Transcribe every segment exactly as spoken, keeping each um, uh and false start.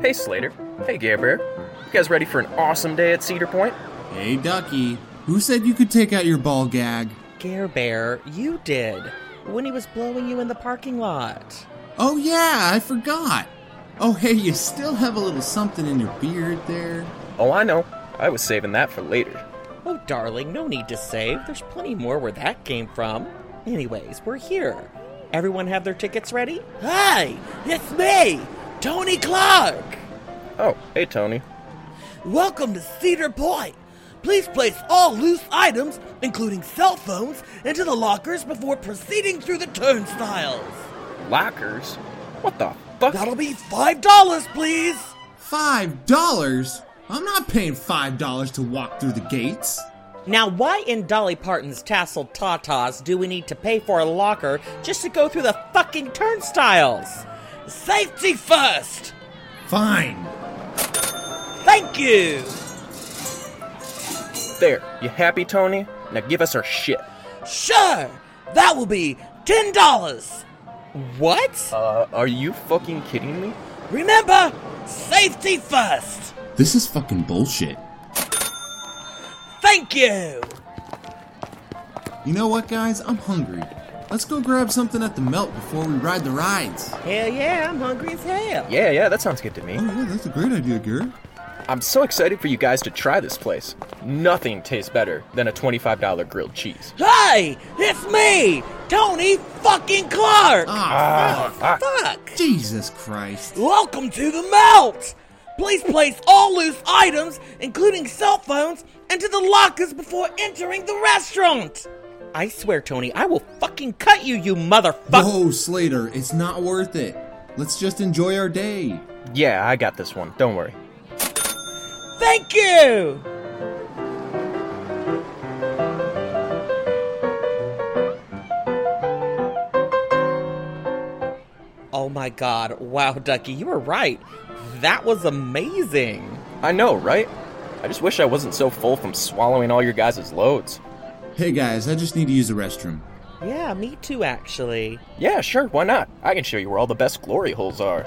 Hey Slater. Hey Gare Bear. You guys ready for an awesome day at Cedar Point? Hey Ducky. Who said you could take out your ball gag? Gare Bear, you did. When he was blowing you in the parking lot. Oh yeah, I forgot. Oh hey, you still have a little something in your beard there. Oh, I know. I was saving that for later. Oh, darling, no need to save. There's plenty more where that came from. Anyways, we're here. Everyone have their tickets ready? Hi, it's me, Tony Clark. Oh, hey Tony. Welcome to Cedar Point. Please place all loose items, including cell phones, into the lockers before proceeding through the turnstiles. Lockers? What the fuck? That'll be five dollars, please. Five dollars? I'm not paying five dollars to walk through the gates. Now, why in Dolly Parton's tasseled tatas do we need to pay for a locker just to go through the fucking turnstiles? Safety first. Fine. Thank you. There, you happy, Tony? Now give us our shit. Sure, that will be ten dollars. What? Uh, are you fucking kidding me? Remember, safety first. This is fucking bullshit. Thank you. You know what, guys? I'm hungry. Let's go grab something at the Melt before we ride the rides. Hell yeah, I'm hungry as hell. Yeah, yeah, that sounds good to me. Oh yeah, that's a great idea, Gary. I'm so excited for you guys to try this place. Nothing tastes better than a twenty-five dollars grilled cheese. Hi, it's me, Tony fucking Clark. Ah, Ah, Fuck. Jesus Christ. Welcome to the Melt. Please place all loose items, including cell phones, into the lockers before entering the restaurant. I swear, Tony, I will fucking cut you, you motherfucker. Whoa, Slater, it's not worth it. Let's just enjoy our day. yeah, I got this one. Don't worry. Thank you. Oh my god, wow, Ducky, you were right. That was amazing. I know, right? I just wish I wasn't so full from swallowing all your guys' loads. Hey guys, I just need to use the restroom. Yeah, me too, actually. Yeah, sure, why not? I can show you where all the best glory holes are.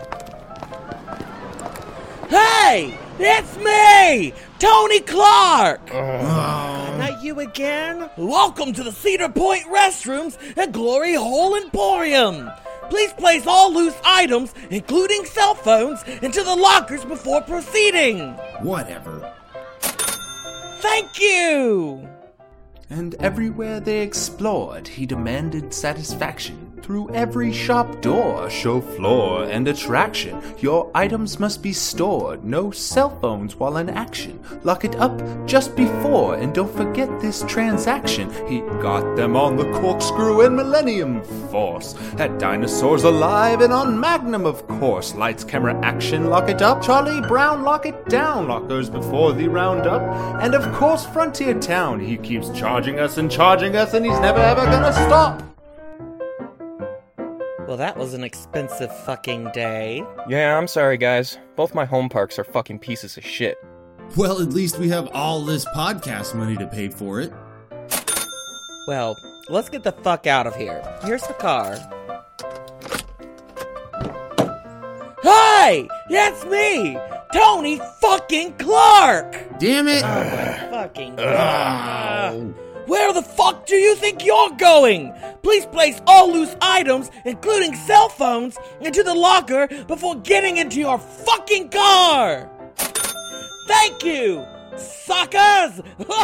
Hey, it's me, Tony Clark. Oh. Not you again? Welcome to the Cedar Point restrooms at Glory Hole Emporium. Please place all loose items, including cell phones, into the lockers before proceeding. Whatever. Thank you. And everywhere they explored, he demanded satisfaction. Through every shop door, show floor, and attraction, your items must be stored. No cell phones while in action. Lock it up just before, and don't forget this transaction. He got them on the Corkscrew and Millennium Force. Had dinosaurs alive and on Magnum, of course. Lights, camera, action, lock it up. Charlie Brown, lock it down. Lockers before the roundup. And of course, Frontier Town. He keeps charging us and charging us, and he's never ever gonna stop. Well, that was an expensive fucking day. Yeah, I'm sorry, guys. Both my home parks are fucking pieces of shit. Well, at least we have all this podcast money to pay for it. Well, let's get the fuck out of here. Here's the car. Hi, it's me, Tony fucking Clark. Damn it! Fucking Oh. Where the fuck do you think you're going? Please place all loose items, including cell phones, into the locker before getting into your fucking car. Thank you, suckers.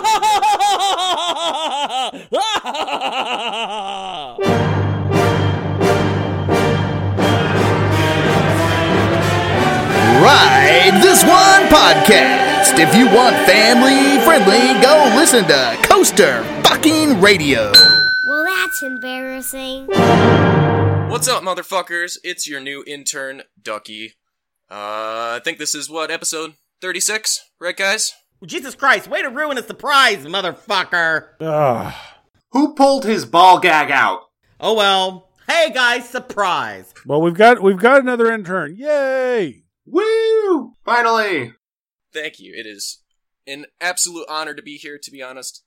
Ride This One Podcast. If you want family friendly, go listen to Coaster Fucking Radio. Well, that's embarrassing. What's up, motherfuckers? It's your new intern, Ducky. Uh, I think this is, what, episode thirty-six? Right, guys? Jesus Christ, way to ruin a surprise, motherfucker! Who pulled his ball gag out? Oh well. Hey guys, surprise! Well, we've got we've got another intern. Yay! Woo! Finally! Thank you. It is an absolute honor to be here, to be honest.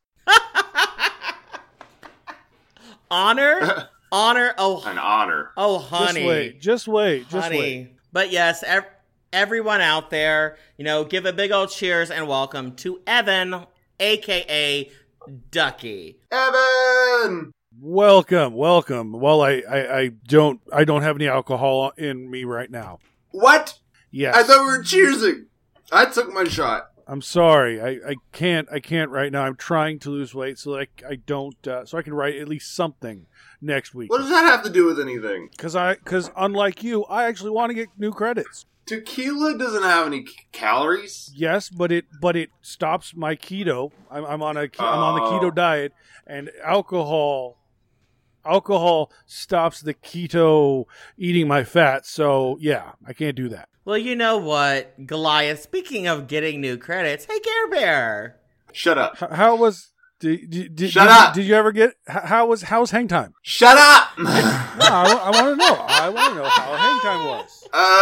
Honor? Honor? Oh, An honor. oh, honey. Just wait. Just wait. Just honey. wait. But yes, ev- everyone out there, you know, give a big old cheers and welcome to Evan, a k a. Ducky. Evan! Welcome, welcome. Well, I, I, I don't I don't have any alcohol in me right now. What? Yes. I thought we were cheersing. I took my shot. I'm sorry. I, I can't I can't right now. I'm trying to lose weight so that I, I don't uh, so I can write at least something next week. What does that have to do with anything? Because I because unlike you, I actually want to get new credits. Tequila doesn't have any c- calories. Yes, but it but it stops my keto. I'm, I'm on a ke- I'm on the Oh. keto diet, and alcohol alcohol stops the keto eating my fat. So yeah, I can't do that. Well, you know what, Goliath, speaking of getting new credits, hey, Care Bear. Shut up. H- how was did, did, did, Shut did, up. Did you ever get h- how was how's hang time? Shut up! No, I, I want to know. I want to know how hang time was.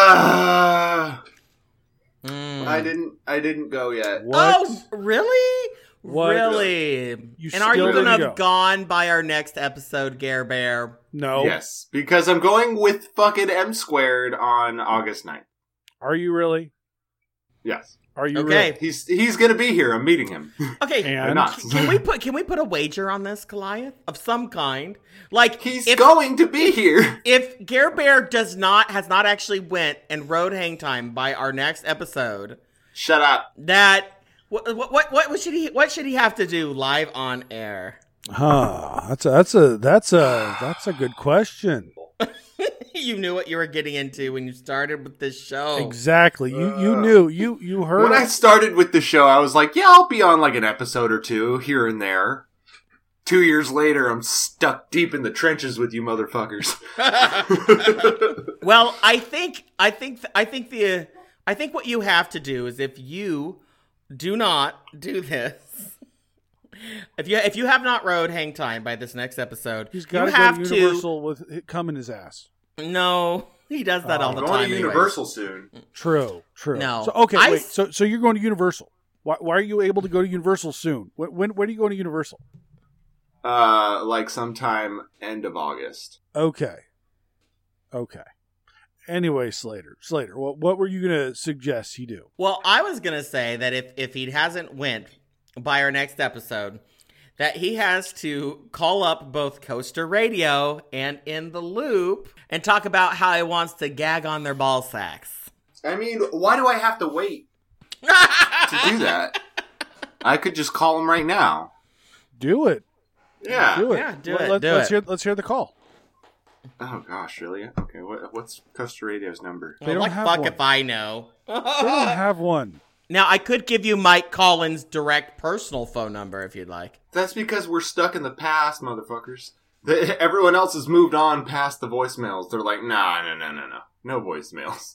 Uh, Mm. I didn't. I didn't go yet. What? Oh, really? What? Really? You and are you still going to didn't have go? gone by our next episode, Care Bear? No. Yes, because I'm going with fucking M squared on August ninth. Are you really? Yes, Are you Okay. really? he's he's gonna be here. I'm meeting him. Okay. And not. Can we put can we put a wager on this, Goliath, of some kind? Like He's if, going to be here. if Care Bear does not has not actually went and rode Hang Time by our next episode, Shut up. that what what what what should he what should he have to do live on air? Huh. That's a that's a that's a that's a good question. You knew what you were getting into when you started with this show. Exactly. You you knew you you heard. When I started with the show, I was like, yeah, I'll be on like an episode or two here and there. Two years later, I'm stuck deep in the trenches with you motherfuckers. Well, I think I think I think the I think what you have to do is if you do not do this, if you if you have not rode Hang Time by this next episode, He's got you to have go to to. Universal with it cum in his ass. No, he does that Oh, all I'm the going time. to anyways. Universal soon. True. True. No. So okay. I wait. s- So so you're going to Universal? Why why are you able to go to Universal soon? When when, when are you going to Universal? Uh, like sometime end of August. Okay. Okay. Anyway, Slater. Slater. What what were you going to suggest he do? Well, I was gonna say that if if he hasn't went by our next episode, that he has to call up both Coaster Radio and In the Loop and talk about how he wants to gag on their ball sacks. I mean, why do I have to wait to do that? I could just call him right now. Do it. Yeah. Do it. Yeah, do Let- it, Let, do let's it. hear let's hear the call. Oh gosh, really? Okay. What, what's Coaster Radio's number? They Well, don't like have fuck one. if I know. They don't have one. Now I could give you Mike Collins' direct personal phone number if you'd like. That's because we're stuck in the past, motherfuckers. The, everyone else has moved on past the voicemails. They're like, nah, no, no, no, no. No voicemails.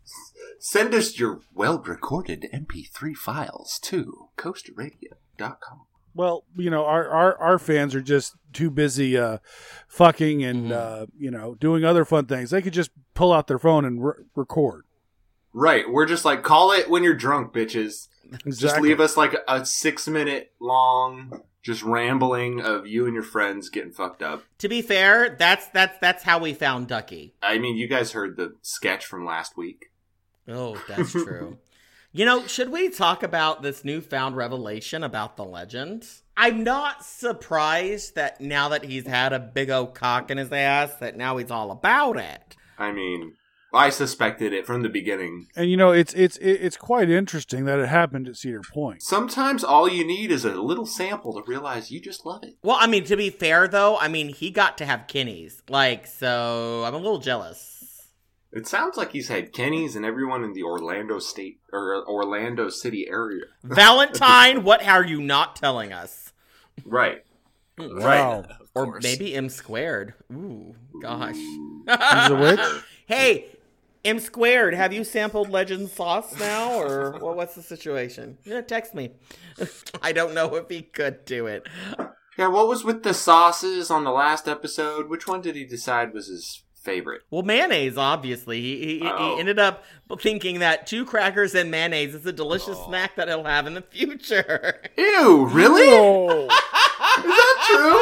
Send us your well-recorded M P three files to coaster radio dot com. Well, you know, our, our, our fans are just too busy uh, fucking and, Mm-hmm. uh, you know, doing other fun things. They could just pull out their phone and re- record. Right, we're just like, call it when you're drunk, bitches. Just Exactly. leave us like a six-minute long, just rambling of you and your friends getting fucked up. To be fair, that's that's that's how we found Ducky. I mean, you guys heard the sketch from last week. Oh, that's true. You know, should we talk about this newfound revelation about the legend? I'm not surprised that now that he's had a big old cock in his ass, that now he's all about it. I mean, I suspected it from the beginning. And, you know, it's it's it- it's quite interesting that it happened at Cedar Point. Sometimes all you need is a little sample to realize you just love it. Well, I mean, to be fair, though, I mean, he got to have Kenny's. Like, so I'm a little jealous. It sounds like he's had Kenny's and everyone in the Orlando State or Orlando City area. Valentine, what are you not telling us? Right. Wow. Of Or course. maybe M squared. Ooh, gosh. He's a witch? Hey, M squared, have you sampled Legend sauce now, or well, what's the situation? Yeah, text me. I don't know if he could do it. Yeah, what was with the sauces on the last episode? Which one did he decide was his favorite? Well, mayonnaise, obviously. He he, Oh. he ended up thinking that two crackers and mayonnaise is a delicious snack that he'll have in the future. Ew, really? Oh. Is that true?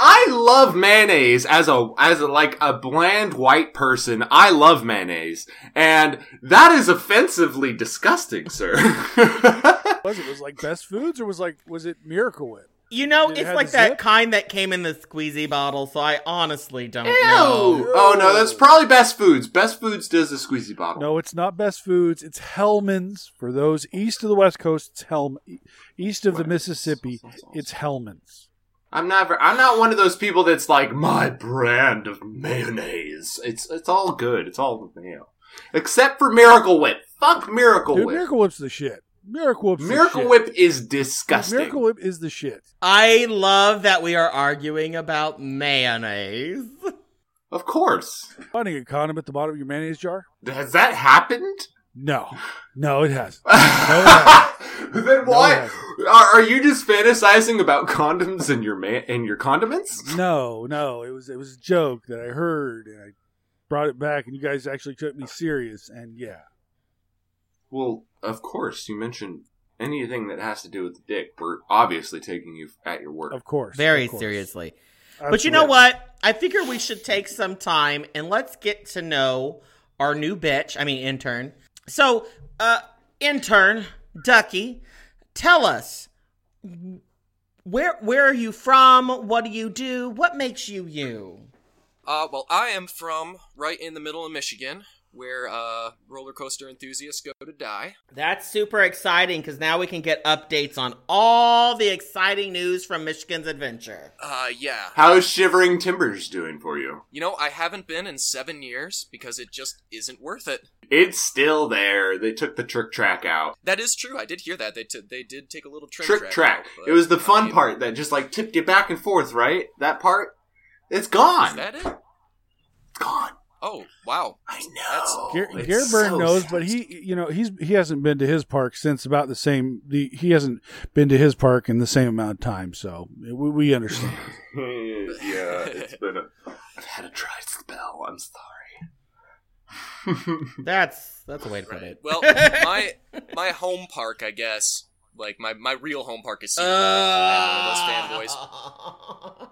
I love mayonnaise as a as a, like a bland white person. I love mayonnaise, and that is offensively disgusting, sir. Was it was like Best Foods or was like was it Miracle Whip? You know, Did it it's have like the that zip? kind that came in the squeezy bottle, so I honestly don't Ew. know. Oh no, that's probably Best Foods. Best Foods does the squeezy bottle. No, it's not Best Foods. It's Hellman's. For those east of the West Coast, it's Helm. East of the Mississippi, it's Hellman's. I'm never. I'm not one of those people that's like my brand of mayonnaise. It's it's all good. It's all mayo, except for Miracle Whip. Fuck Miracle Dude, Whip. Miracle Whip's the shit. Miracle Whip's Miracle the shit. Whip is disgusting. Miracle Whip is the shit. I love that we are arguing about mayonnaise. Of course. Finding a condom at the bottom of your mayonnaise jar? Has that happened? No. No, it hasn't. No, it hasn't. Then No, why it are, are you just fantasizing about condoms and your ma- and your condiments? No, no. It was it was a joke that I heard, and I brought it back, and you guys actually took me serious, and yeah. Well, of course, you mentioned anything that has to do with the dick. We're obviously taking you at your word. Of course. Very of course. seriously. Absolutely. But you know what? I figure we should take some time and let's get to know our new bitch. I mean, intern. So, uh, intern, Ducky, tell us, where where are you from? What do you do? What makes you you? Uh, well, I am from right in the middle of Michigan, where uh, roller coaster enthusiasts go to die. That's super exciting because now we can get updates on all the exciting news from Michigan's adventure. Uh, yeah. How's Shivering Timbers doing for you? You know, I haven't been in seven years because it just isn't worth it. It's still there. They took the trick track out. That is true. I did hear that. They t- they did take a little trim Trick track. track. out, but, It was the I fun mean, part that just like tipped you back and forth, right? That part? It's gone. Is that it? It's gone. Oh, wow. I know. Gar- It's Gary Byrne so knows, sad. but he, you know, he's he hasn't been to his park since about the same. The he hasn't been to his park in the same amount of time, so we, we understand. Yeah, it's been a. I've had a dry spell. I'm sorry. That's that's a way to put it. Well, my my home park, I guess, like my, my real home park is Cedar Park. I'm one of those fanboys.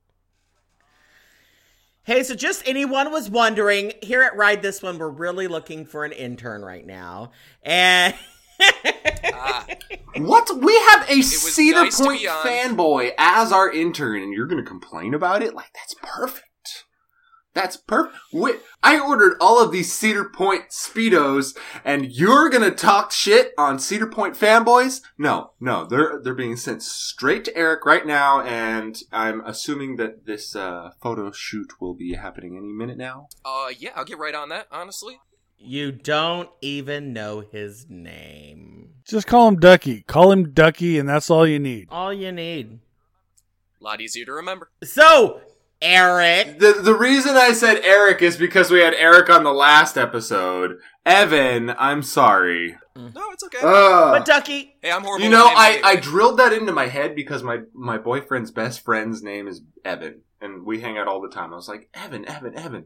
Hey, so just anyone was wondering, here at Ride This One, we're really looking for an intern right now. And Ah, What? We have a was Cedar nice to Point be on. fanboy as our intern, and you're going to complain about it? Like, that's perfect. That's perfect. Wait, I ordered all of these Cedar Point Speedos, and you're going to talk shit on Cedar Point fanboys? No, no, they're they're being sent straight to Eric right now, and I'm assuming that this uh, photo shoot will be happening any minute now. uh, yeah, I'll get right on that, honestly. you don't even know his name. Just call him Ducky. Call him Ducky, and that's all you need. All you need. A lot easier to remember. So, Eric. The the reason I said Eric is because we had Eric on the last episode. Evan, I'm sorry. No, it's okay. Ugh. But Ducky, hey, I'm horrible. You with know, names I, anyway. I drilled that into my head because my, my boyfriend's best friend's name is Evan. And we hang out all the time. I was like, Evan, Evan, Evan.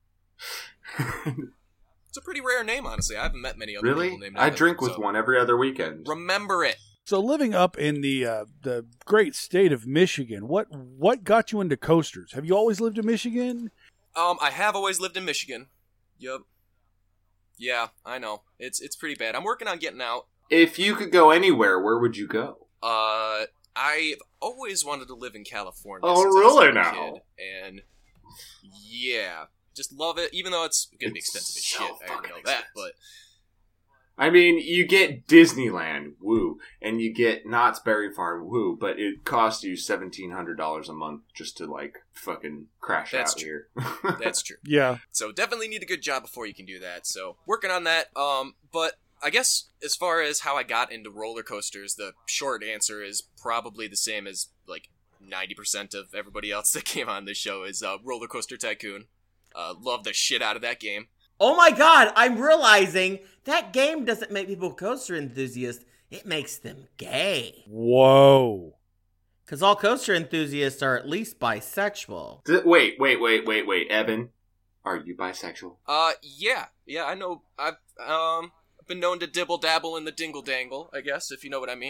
It's a pretty rare name, honestly. I haven't met many other Really? people named I Evan, drink with so one every other weekend. Remember it. So, living up in the uh, the great state of Michigan, what what got you into coasters? Have you always lived in Michigan? Um, I have always lived in Michigan. Yup. Yeah, I know. It's it's pretty bad. I'm working on getting out. If you could go anywhere, where would you go? Uh, I've always wanted to live in California. Oh, since I was a really little now? Kid, and yeah, just love it. Even though it's gonna be It's expensive as so shit, I already fucking know that. expensive. But I mean, you get Disneyland, woo, and you get Knott's Berry Farm, woo, but it costs you seventeen hundred dollars a month just to, like, fucking crash That's out true. here. that's true. Yeah. So definitely need a good job before you can do that. So working on that. Um, but I guess as far as how I got into roller coasters, the short answer is probably the same as like ninety percent of everybody else that came on this show is uh, Roller Coaster Tycoon. Uh, love the shit out of that game. oh my god, I'm realizing that game doesn't make people coaster enthusiasts. It makes them gay. Whoa. Because all coaster enthusiasts are at least bisexual. Th- wait, wait, wait, wait, wait, Evan, are you bisexual? Uh, yeah, yeah, I know. I've um been known to dibble dabble in the dingle dangle, I guess, if you know what I mean.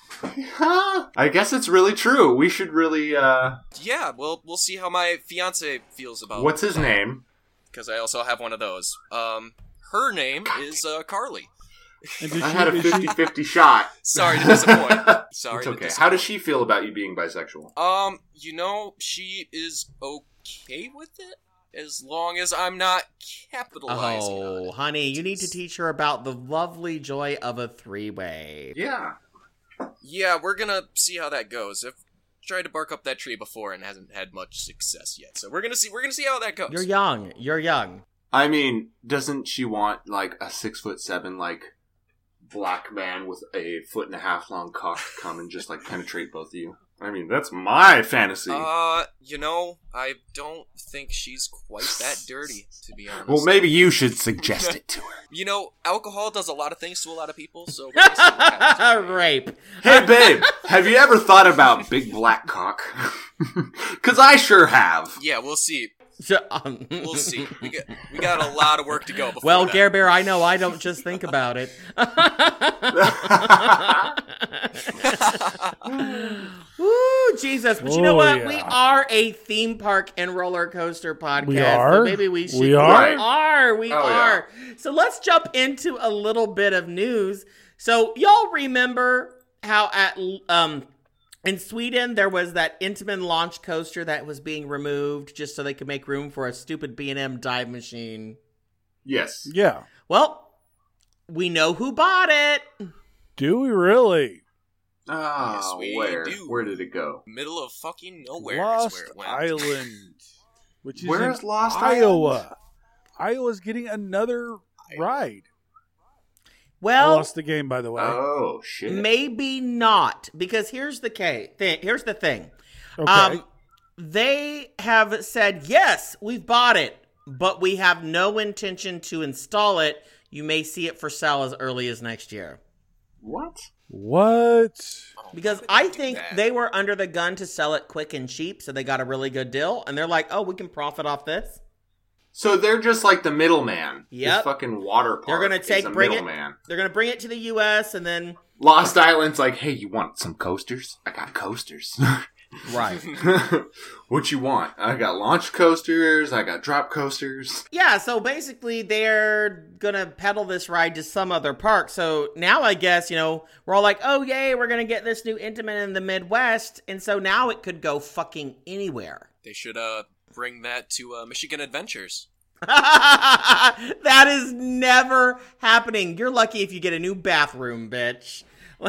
I guess it's really true. We should really, uh... Yeah, well, we'll see how my fiance feels about What's his name? Because I also have one of those. Um, her name is uh, Carly. And did I she- had a is she- fifty-fifty shot. Sorry to disappoint. Sorry It's to okay. disappoint. How does she feel about you being bisexual? Um, you know, she is okay with it as long as I'm not capitalizing on Oh, it. honey, you need to teach her about the lovely joy of a three-way. Yeah. Yeah, we're gonna see how that goes. I've tried to bark up that tree before and hasn't had much success yet, so we're gonna see. We're gonna see how that goes. You're young. You're young. I mean, doesn't she want, like, a six foot seven, like, black man with a foot and a half long cock to come and just, like, penetrate both of you? I mean, that's my fantasy. Uh, you know, I don't think she's quite that dirty, to be honest. well, maybe you should suggest it to her. You know, alcohol does a lot of things to a lot of people, so we're gonna see what happens. Rape. Hey, babe, have you ever thought about big black cock? Because I sure have. Yeah, we'll see. So, um, We'll see. We got we got a lot of work to go before well, that. Gare Bear, I know I don't just think about it. Woo, Jesus. But you know Oh, what? yeah. We are a theme park and roller coaster podcast. We So are? maybe we should. We are? We are. We Oh, yeah. are. So let's jump into a little bit of news. So y'all remember how at um in Sweden there was that Intamin launch coaster that was being removed just so they could make room for a stupid B and M dive machine? Yes. Yeah. Well, we know who bought it. Do we really? Ah, Yes, we where? do. Where did it go? Middle of fucking nowhere is Lost where it went. Island. Which is Where's in Lost Iowa. Island? Iowa's getting another ride. I Well, lost the game, by the way. Oh, shit. maybe not, because here's the case. Th- here's the thing. Okay. Um, they have said yes, we've bought it, but we have no intention to install it. You may see it for sale as early as next year. What? what? Oh, Because why would I do think that? they were under the gun to sell it quick and cheap, so they got a really good deal, and they're like, "Oh, we can profit off this." So they're just like the middleman. Yep. This fucking water park They're gonna is take a bring it. middleman. They're gonna bring it to the U S and then Lost Island's like, hey, you want some coasters? I got coasters. right. What you want? I got launch coasters. I got drop coasters. Yeah, so basically they're gonna peddle this ride to some other park. So now I guess, you know, we're all like, oh yay, we're gonna get this new Intamin in the Midwest, and so now it could go fucking anywhere. They should uh bring that to uh, Michigan Adventures. That is never happening. You're lucky if you get a new bathroom, bitch.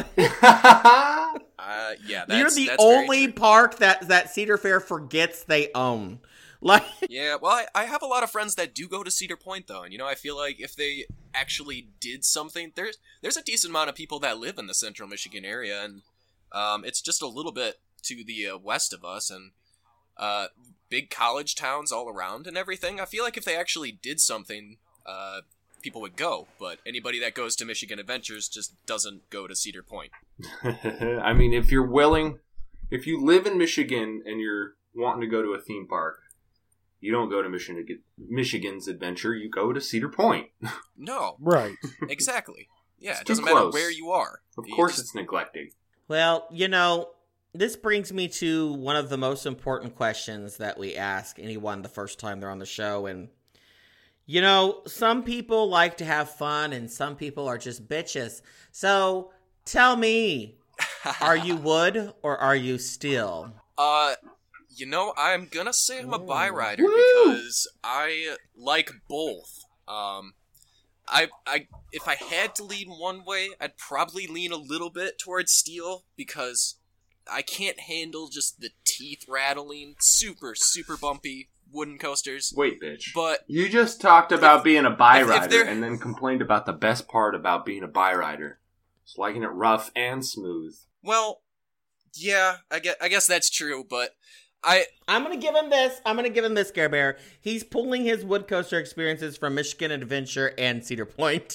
Uh, yeah, that's You're the that's very only true. park that that Cedar Fair forgets they own. Like, Yeah, well, I, I have a lot of friends that do go to Cedar Point, though, and, you know, I feel like if they actually did something, there's there's a decent amount of people that live in the central Michigan area, and um, it's just a little bit to the uh, west of us, and uh, big college towns all around and everything. I feel like if they actually did something, uh, people would go, but anybody that goes to Michigan Adventures just doesn't go to Cedar Point. I mean, if you're willing, if you live in Michigan and you're wanting to go to a theme park, you don't go to Michigan, Michigan's Adventure. You go to Cedar Point. No, Right. exactly. Yeah, It's it too doesn't matter close. where you are. Of You course, just- it's neglected. well, you know, this brings me to one of the most important questions that we ask anyone the first time they're on the show. And, you know, some people like to have fun and some people are just bitches. So tell me, are you wood or are you steel? Uh, you know, I'm gonna say I'm a buy rider Woo! because I like both. Um, I, I, if I had to lean one way, I'd probably lean a little bit towards steel because I can't handle just the teeth rattling, super, super bumpy wooden coasters. Wait, bitch. But You just talked about being a buy if- if rider they're- and then complained about the best part about being a buy rider. It's liking it rough and smooth. well, yeah, I guess, I guess that's true. But I, I'm going to give him this. I'm going to give him this, Care Bear. He's pulling his wood coaster experiences from Michigan Adventure and Cedar Point.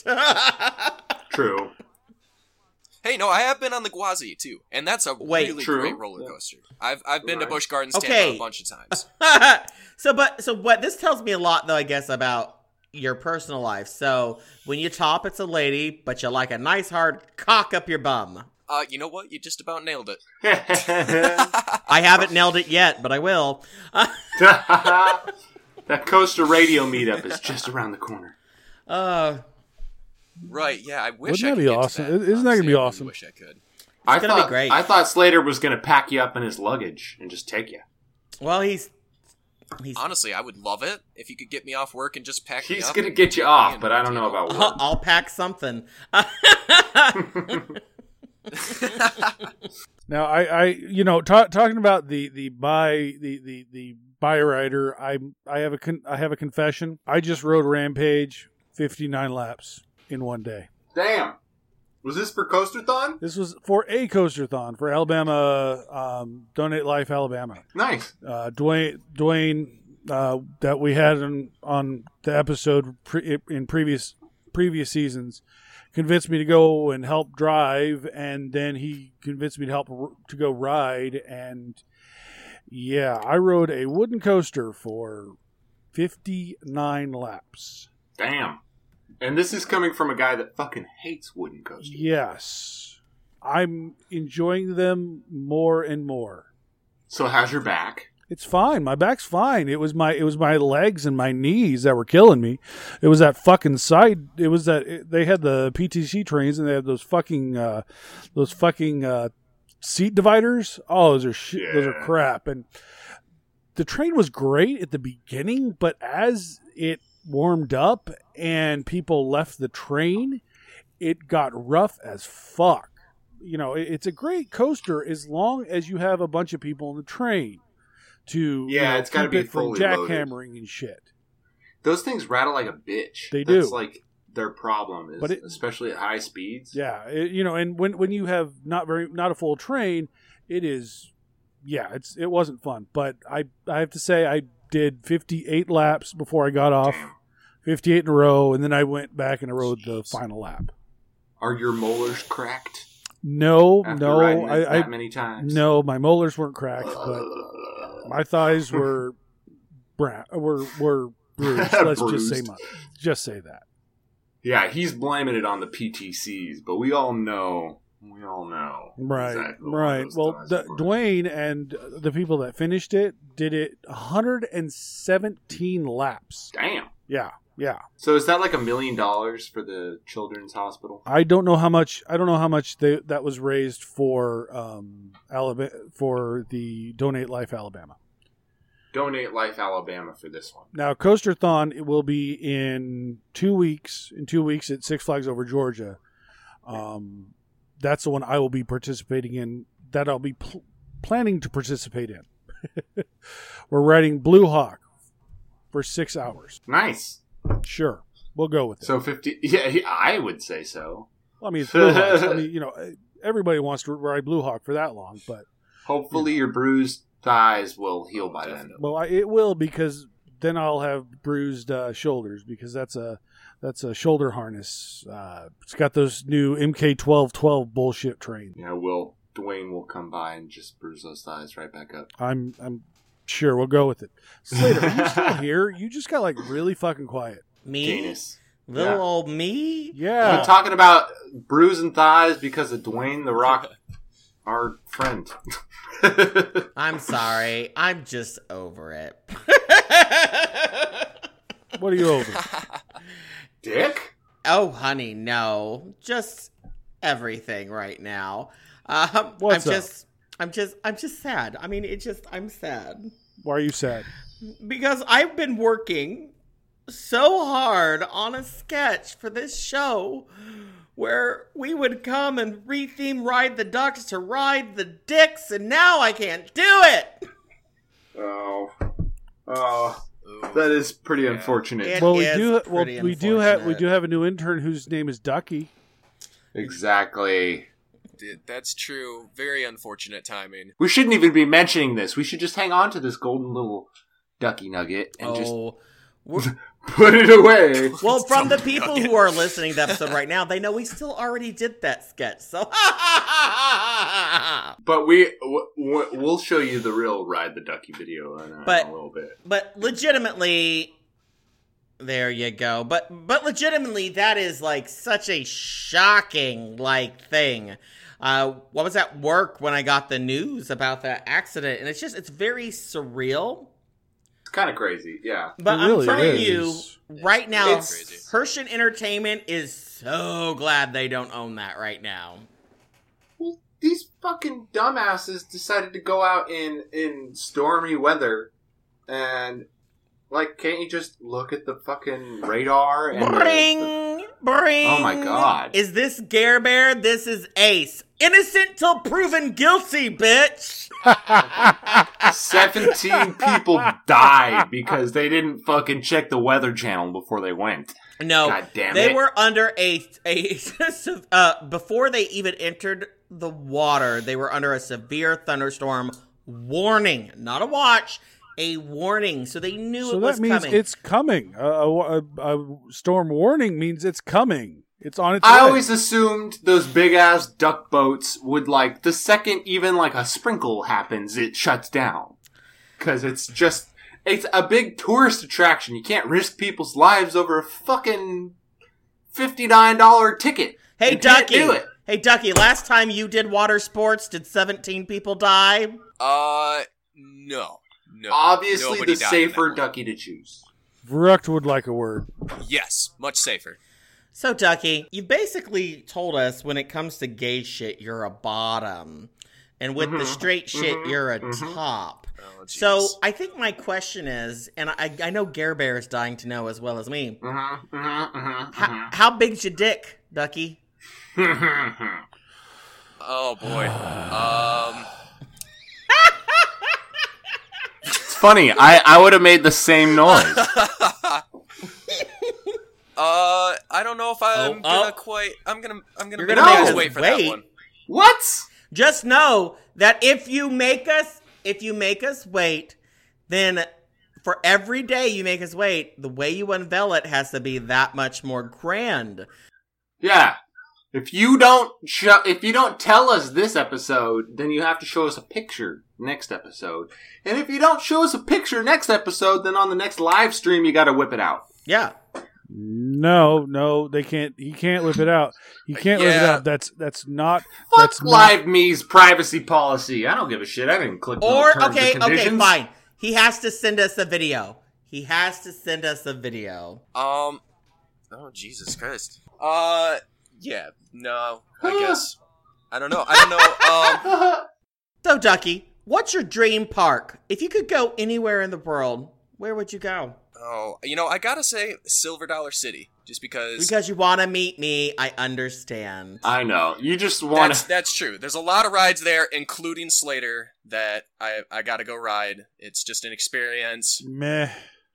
True. hey, no, I have been on the Gwazi too, and that's a Wait, really true. great roller coaster. I've I've been to Right. Busch Gardens Tampa Okay. a bunch of times. so, but, so what this tells me a lot, though, I guess, about your personal life. So, when you top, it's a lady, but you like a nice hard cock up your bum. Uh, you know what? You just about nailed it. I haven't nailed it yet, but I will. That Coaster Radio meetup is just around the corner. Uh, right, yeah, I wish Wouldn't I that could be get to awesome? that, Isn't that gonna honestly. be I really awesome? wish I could. I gonna be thought, great. I thought Slater was going to pack you up in his luggage and just take you. well, he's he's. Honestly, I would love it if you could get me off work and just pack me He's up. going to and get you take off, me but I don't know about I'll, what. I'll pack something. Now, I, I, you know, ta- talking about the the buy the the the buy rider, I I have a con- I have a confession. I just rode Rampage fifty-nine laps in one day. Damn. Was this for Coasterthon? This was for a Coasterthon for Alabama, um, Donate Life Alabama. Nice. Uh, Dwayne Dwayne uh, that we had on on the episode pre- in previous previous seasons convinced me to go and help drive, and then he convinced me to help r- to go ride, and yeah, I rode a wooden coaster for fifty-nine laps. Damn. And this is coming from a guy that fucking hates wooden coasters. Yes, I'm enjoying them more and more. So how's your back? It's fine. My back's fine. It was my it was my legs and my knees that were killing me. It was that fucking side. It was that it, they had the P T C trains and they had those fucking uh, those fucking uh, seat dividers. Oh, those are shit. Yeah. Those are crap. And the train was great at the beginning, but as it warmed up and people left the train, it got rough as fuck. You know, it, it's a great coaster as long as you have a bunch of people in the train. To Yeah, you know, it's gotta keep be it from fully jackhammering and shit. Those things rattle like a bitch. They That's do. like their problem, is, But it- especially at high speeds. Yeah, it, you know, and when when you have not very not a full train, it is, yeah, it's it wasn't fun. But I I have to say I did fifty-eight laps before I got off, Damn. fifty-eight in a row, and then I went back and I rode the Jeez. final lap. Are your molars cracked No, after no, riding it I, that I many times? no, my molars weren't cracked, but my thighs were brown, were were bruised. Let's just say Bruised. my, just say that. Yeah, he's blaming it on the P T Cs, but we all know, we all know. Right, exactly what right. those Well, thighs the, were. Dwayne and the people that finished it did it one hundred seventeen laps. Damn. Yeah, yeah. So is that like a million dollars for the children's hospital? I don't know how much. I don't know how much they, that was raised for um Alabama for the Donate Life Alabama. Donate Life Alabama for this one. Now, Coasterthon it will be in two weeks. In two weeks at Six Flags Over Georgia. Um, that's the one I will be participating in. That I'll be pl- planning to participate in. We're riding Blue Hawk for six hours. Nice. Sure, we'll go with it. So fifty. Yeah, he- I would say so. I mean, it's Blue Hawk. I mean, you know, everybody wants to ride Blue Hawk for that long, but Hopefully, your bruised thighs will heal by then. well, I, it will because then I'll have bruised uh, shoulders because that's a that's a shoulder harness. Uh, it's got those new M K twelve twelve bullshit trains. Yeah, will Dwayne will come by and just bruise those thighs right back up. I'm I'm sure we'll go with it. Slater, are you still here? You just got like really fucking quiet. Me? Gayness. Little Yeah. old me? Yeah. I'm talking about bruising thighs because of Dwayne the Rock, our friend. I'm sorry. I'm just over it. What are you over? Dick? Oh, honey, no. Just everything right now. Um, What's I'm up? just, I'm just, I'm just sad. I mean, it just, I'm sad Why are you sad? because I've been working so hard on a sketch for this show where we would come and re-theme Ride the Ducks to Ride the Dicks, and now I can't do it. Oh. Oh. That is pretty unfortunate. It well, we is do. Well, pretty we do have we unfortunate. do have a new intern whose name is Ducky. Exactly. Dude, that's true. Very unfortunate timing. We shouldn't even be mentioning this. We should just hang on to this golden little ducky nugget and just Oh, we're- put it away. well, from the people who are listening to the episode right now, they know we still already did that sketch. So, But we w- w- we'll show you the real Ride the Ducky video in a, But- in a little bit. but legitimately, there you go. But but legitimately, that is like such a shocking like thing. Uh, what was at work when I got the news about that accident, and it's just it's very surreal. It's kind of crazy, yeah. But It really I'm telling is. you, right now, It's- Hershey Entertainment is so glad they don't own that right now. Well, these fucking dumbasses decided to go out in, in stormy weather, and, like, can't you just look at the fucking radar? And the- Bring, the- bring. Oh my God. Is this Gare Bear? This is Ace. Innocent till proven guilty, bitch. seventeen people died because they didn't fucking check the Weather Channel before they went. No, God damn they it. were under a a uh, before they even entered the water. They were under a severe thunderstorm warning, not a watch, a warning. So they knew So it was that means coming. it's coming. A, a, a storm warning means it's coming. It's on its I way. always assumed those big ass duck boats would, like, the second even like a sprinkle happens, it shuts down. Cause it's just, it's a big tourist attraction. You can't risk people's lives over a fucking fifty-nine dollars ticket. Hey, You can't Ducky. do it. Hey, Ducky. Last time you did water sports, did seventeen people die? Uh, no. No. Obviously Nobody the died in that safer one. ducky to choose. Vrucht would like a word. Yes, much safer. So, Ducky, you basically told us when it comes to gay shit, you're a bottom. And with the straight shit, you're a top. Oh, jeez. So, I think my question is, and I, I know Gare Bear is dying to know as well as me, Mm-hmm, mm-hmm, mm-hmm, how, how big's your dick, Ducky? Oh boy. Um. It's funny, I, I would have made the same noise. Uh, I don't know if I'm Oh, gonna oh. quite. I'm gonna. I'm gonna. You're make gonna you make guys us wait for wait. that one. What? Just know that if you make us, if you make us wait, then for every day you make us wait, the way you unveil it has to be that much more grand. Yeah. If you don't show, if you don't tell us this episode, then you have to show us a picture next episode. And if you don't show us a picture next episode, then on the next live stream you got to whip it out. Yeah. No, no, they can't. He can't whip it out. He can't whip it Yeah. out. That's that's not. Fuck that's not, Live Me's privacy policy. I don't give a shit. I didn't click Or, no terms okay, and okay, conditions. fine. He has to send us a video. He has to send us a video. Um. Oh Jesus Christ. Uh. Yeah. No. I guess. I don't know. I don't know. Um. So, Ducky, what's your dream park? If you could go anywhere in the world, where would you go? Oh, you know, I gotta say Silver Dollar City, just because. Because you want to meet me, I understand. I know. You just want That's to. that's true. There's a lot of rides there, including Slater, that I I gotta go ride. It's just an experience. meh,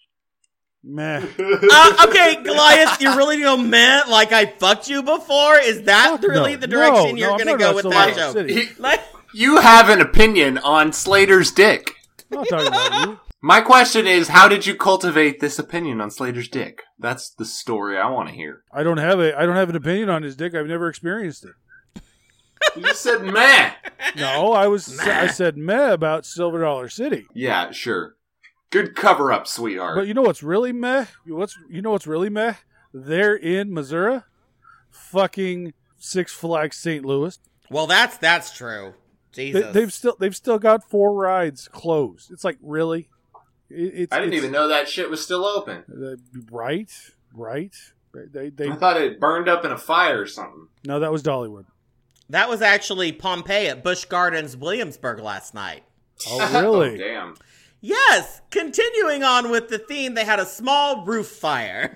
meh. uh, okay, Goliath, you really go meh like I fucked you before? Is that Fuck really no. the direction No, you're no, I'm going to talking go about with Silver that Dollar joke? City. Like, You have an opinion on Slater's dick. I'm not talking about you. My question is, how did you cultivate this opinion on Slater's dick? That's the story I want to hear. I don't have a. I don't have an opinion on his dick. I've never experienced it. You just said meh. No, I was. I said meh about Silver Dollar City. Yeah, sure. Good cover up, sweetheart. But you know what's really meh? What's you know what's really meh? They're in Missouri, fucking Six Flags Saint Louis. well, that's that's true. They, Jesus. they've still they've still got four rides closed. It's like really. It, it's, I didn't it's, even know that shit was still open. Uh, right, right. They they I thought it burned up in a fire or something. no, that was Dollywood. That was actually Pompeii at Busch Gardens, Williamsburg last night. Oh really? Oh, damn. Yes, continuing on with the theme, they had a small roof fire.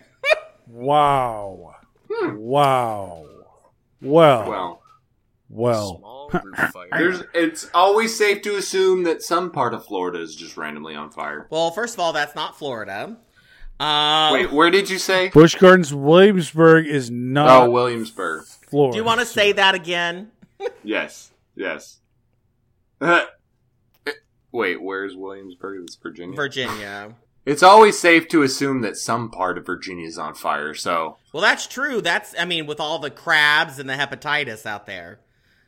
Wow, wow. Well, Well, well. Small roof fire. there's. It's always safe to assume that some part of Florida is just randomly on fire. Well, first of all, that's not Florida. Um, Wait, where did you say? Busch Gardens, Williamsburg is not Oh, Williamsburg. Florida. do you want to say that again? Yes, yes. Uh, Wait, where's Williamsburg? It's Virginia. Virginia. It's always safe to assume that some part of Virginia is on fire. So, Well, that's true. That's, I mean, with all the crabs and the hepatitis out there.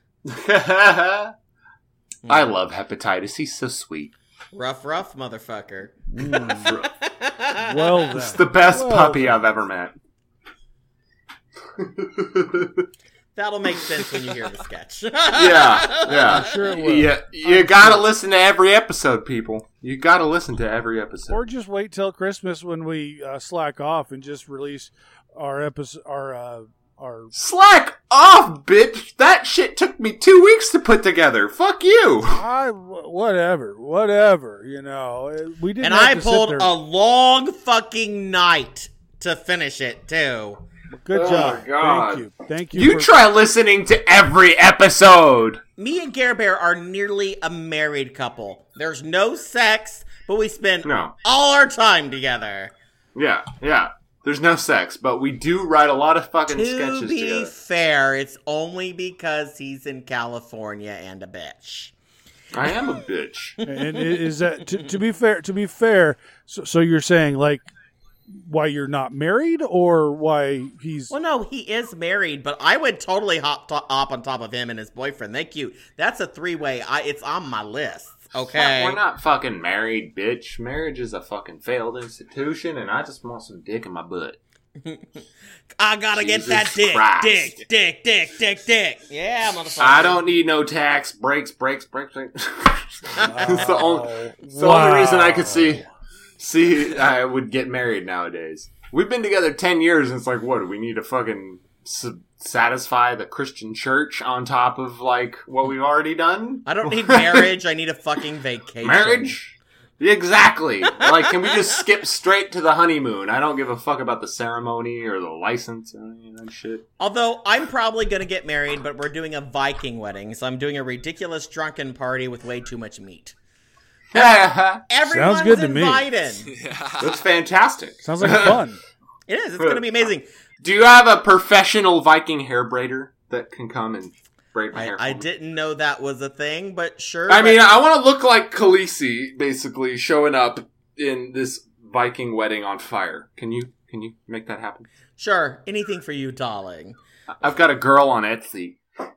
I love hepatitis. He's so sweet. Rough, rough, motherfucker. Well, It's then. the best Well, puppy I've ever met. That'll make sense when you hear the sketch. Yeah, yeah. Sure it will. Yeah, you gotta listen to every episode, people. You gotta listen to every episode. Or just wait till Christmas when we uh, slack off and just release our episode, our uh, our. Slack off, bitch! That shit took me two weeks to put together. Fuck you. I whatever, whatever. You know, we didn't. And have I to pulled sit there. a long fucking night to finish it too. Good Oh, job. God. Thank you. Thank you. You for- try listening to every episode. Me and Gare Bear are nearly a married couple. There's no sex, but we spend No. all our time together. Yeah, yeah. There's no sex, but we do write a lot of fucking To sketches be together. fair, it's only because he's in California and a bitch. I am a bitch. and i- is that to, to be fair? To be fair, so, so you're saying like why you're not married, or why he's? Well, no, he is married, but I would totally hop, to- hop on top of him and his boyfriend. Thank you. That's a three-way. I, it's on my list. Okay. We're not fucking married, bitch. Marriage is a fucking failed institution, and I just want some dick in my butt. I gotta Jesus get that dick, Christ. dick, dick, dick, dick, dick. Yeah, motherfucker. I don't need no tax breaks, breaks, breaks. breaks. It's the only, it's the Wow. only reason I could see see I would get married nowadays. We've been together ten years, and it's like, what? Do we need to fucking s- satisfy the Christian church on top of like what we've already done? I don't need marriage. I need a fucking vacation. Marriage? Exactly. Like, can we just skip straight to the honeymoon? I don't give a fuck about the ceremony or the license or any of that shit. Although I'm probably gonna get married, but we're doing a Viking wedding, so I'm doing a ridiculous drunken party with way too much meat. That's Everyone's good to me. invited. fantastic. Sounds like fun. It is. It's gonna be amazing. Do you have a professional Viking hair braider that can come and braid my I, hair for I me? didn't know that was a thing, but sure. I but- mean, I want to look like Khaleesi, basically, showing up in this Viking wedding on fire. Can you can you make that happen? sure, anything for you, darling. I've got a girl on Etsy.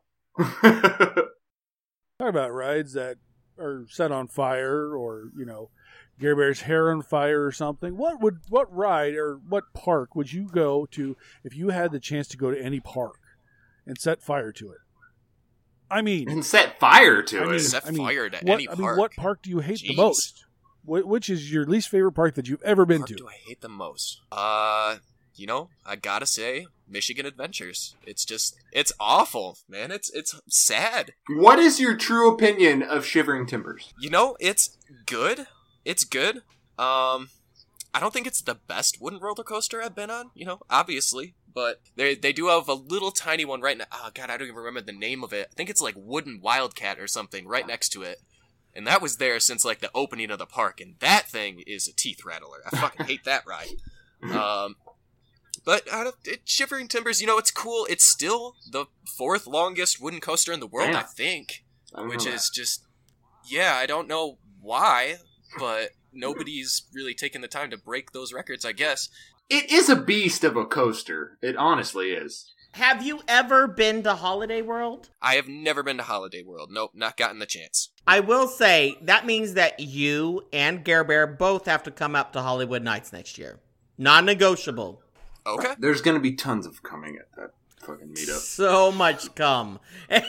Talk about rides that are set on fire, or you know, Gare Bear's hair on fire or something. What would what ride or what park would you go to if you had the chance to go to any park and set fire to it? I mean, and set fire to I mean, it. Set I mean, fire to what, any I mean, park. what park do you hate the Jeez. most? Wh- which is your least favorite park that you've ever been Park to? do I hate the most? Uh, you know, I gotta say, Michigan Adventures. It's just, it's awful, man. It's it's sad. What is your true opinion of Shivering Timbers? You know, it's good. It's good. Um, I don't think it's the best wooden roller coaster I've been on. You know, obviously, but they they do have a little tiny one right now. Oh God, I don't even remember the name of it. I think it's like Wooden Wildcat or something right next to it. And that was there since like the opening of the park, and that thing is a teeth rattler. I fucking hate that ride. Um, but I don't, it, Shivering Timbers, you know, it's cool. It's still the fourth longest wooden coaster in the world, Damn. I think. I don't Which know is just, yeah, I don't know why, but nobody's really taken the time to break those records, I guess. that. It is a beast of a coaster. It honestly is. Have you ever been to Holiday World? I have never been to Holiday World. Nope, not gotten the chance. I will say that means that you and Gare Bear both have to come up to Hollywood Nights next year. Non-negotiable. Okay. There's gonna be tons of coming at that fucking meetup. So much cum.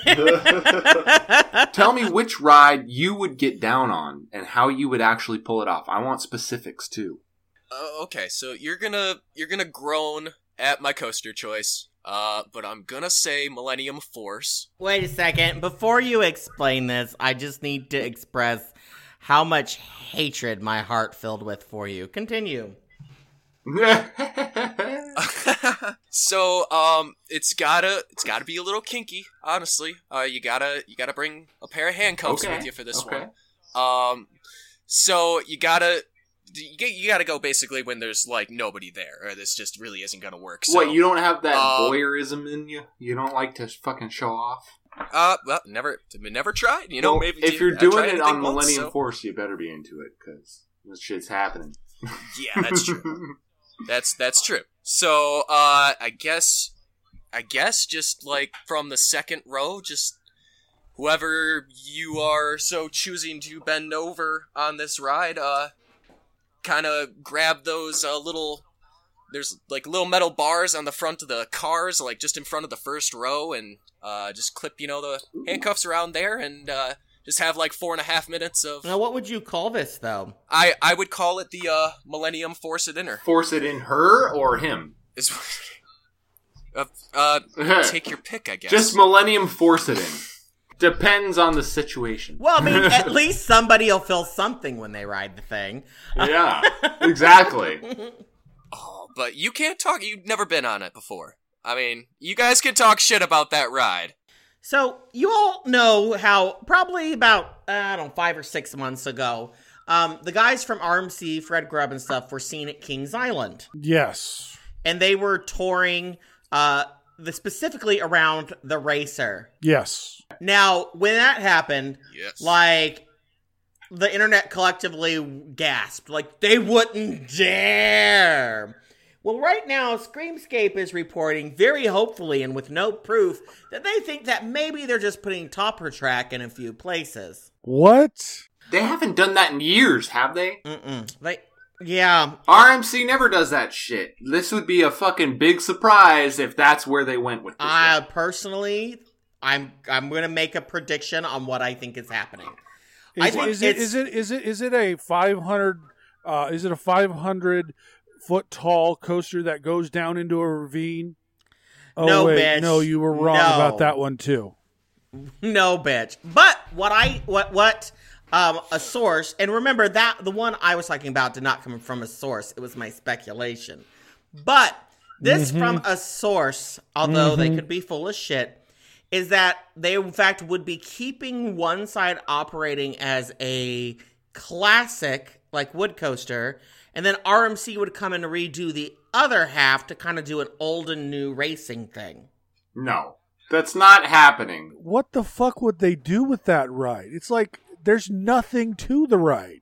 Tell me which ride you would get down on and how you would actually pull it off. I want specifics too. Uh, okay, so you're gonna you're gonna groan at my coaster choice, uh, but I'm gonna say Millennium Force. Wait a second. Before you explain this, I just need to express how much hatred my heart filled with for you. Continue. So, um, it's gotta it's gotta be a little kinky, honestly. Uh, you gotta you gotta bring a pair of handcuffs Okay, with you for this okay. one. Um, so you gotta you, get, you gotta go basically when there's like nobody there, or this just really isn't gonna work. So, What, you don't have that um, voyeurism in you? You don't like to fucking show off? Uh, well, never never tried. You know, Well, maybe if you're I tried doing it anything on once, Millennium so- Force, you better be into it because this shit's happening. Yeah, that's true. That's that's true. So, uh, I guess, I guess, just like from the second row, just whoever you are so choosing to bend over on this ride, uh, kind of grab those uh, little there's like little metal bars on the front of the cars, like just in front of the first row, and uh, just clip, you know, the handcuffs around there, and uh, just have like four and a half minutes of. Now, what would you call this, though? I I would call it the uh, Millennium Force It Inner. Force it in her or him? Is uh, uh take your pick, I guess. Just Millennium Force It in. Depends on the situation. Well, I mean, at least somebody will feel something when they ride the thing. Yeah, exactly. Oh, but you can't talk. You've never been on it before. I mean, you guys can talk shit about that ride. So, you all know how probably about, uh, I don't know, five or six months ago, um, the guys from R M C, Fred Grubb and stuff, were seen at Kings Island. Yes. And they were touring uh, the specifically around the racer. Yes. Now, when that happened, yes. like, the internet collectively gasped. Like, they wouldn't dare. Well, right now, Screamscape is reporting very hopefully and with no proof that they think that maybe they're just putting Topper Track in a few places. What? They haven't done that in years, have they? Mm-mm. They, yeah. R M C never does that shit. This would be a fucking big surprise if that's where they went with this. I uh, personally, I'm I'm going to make a prediction on what I think is happening. Is, I think is it is it is it is it a five hundred? Uh, is it a five hundred foot tall coaster that goes down into a ravine? Oh, no, wait, bitch. no, you were wrong no. about that one too. No, bitch. But what I what what um a source, and remember that the one I was talking about did not come from a source. It was my speculation. But this mm-hmm. from a source, although mm-hmm. they could be full of shit, is that they in fact would be keeping one side operating as a classic like wood coaster, and then R M C would come and redo the other half to kind of do an old and new racing thing. No, that's not happening. What the fuck would they do with that ride? It's like there's nothing to the ride.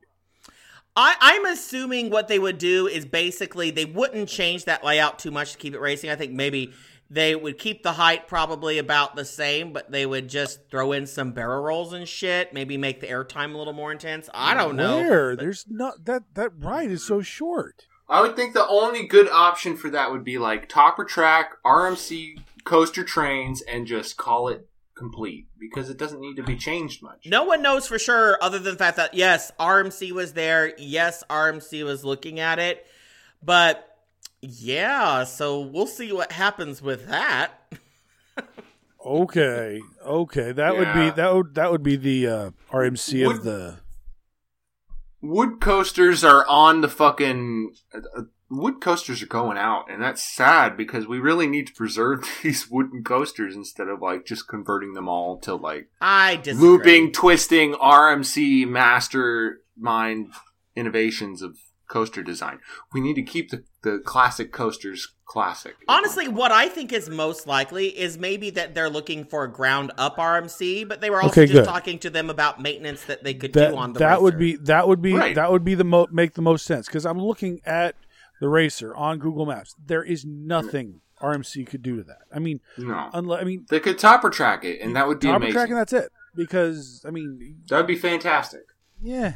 I, I'm assuming what they would do is basically they wouldn't change that layout too much to keep it racing. I think maybe they would keep the height probably about the same, but they would just throw in some barrel rolls and shit. Maybe make the airtime a little more intense. I don't know. Where? But There's not that that ride is so short. I would think the only good option for that would be like Topper Track, R M C coaster trains, and just call it complete because it doesn't need to be changed much. No one knows for sure other than the fact that, yes, R M C was there. Yes, R M C was looking at it. But, yeah, so we'll see what happens with that. Okay, okay, that Yeah. would be that would that would be the uh, R M C Would- of the. Wood coasters are on the fucking... Uh, wood coasters are going out, and that's sad because we really need to preserve these wooden coasters instead of like just converting them all to like I disagree. looping, twisting R M C mastermind innovations of coaster design. We need to keep the, the classic coasters classic. Honestly, what I think is most likely is maybe that they're looking for a ground up R M C, but they were also Okay, just good. talking to them about maintenance that they could That, do on the that racer. would be that would be Right. that would be the mo- make the most sense because I'm looking at the racer on Google Maps. There is nothing R M C could do to that. I mean, No. unless I mean They could topper track it, and that would be Topper amazing. track and that's it. Because I mean, That would be fantastic. yeah,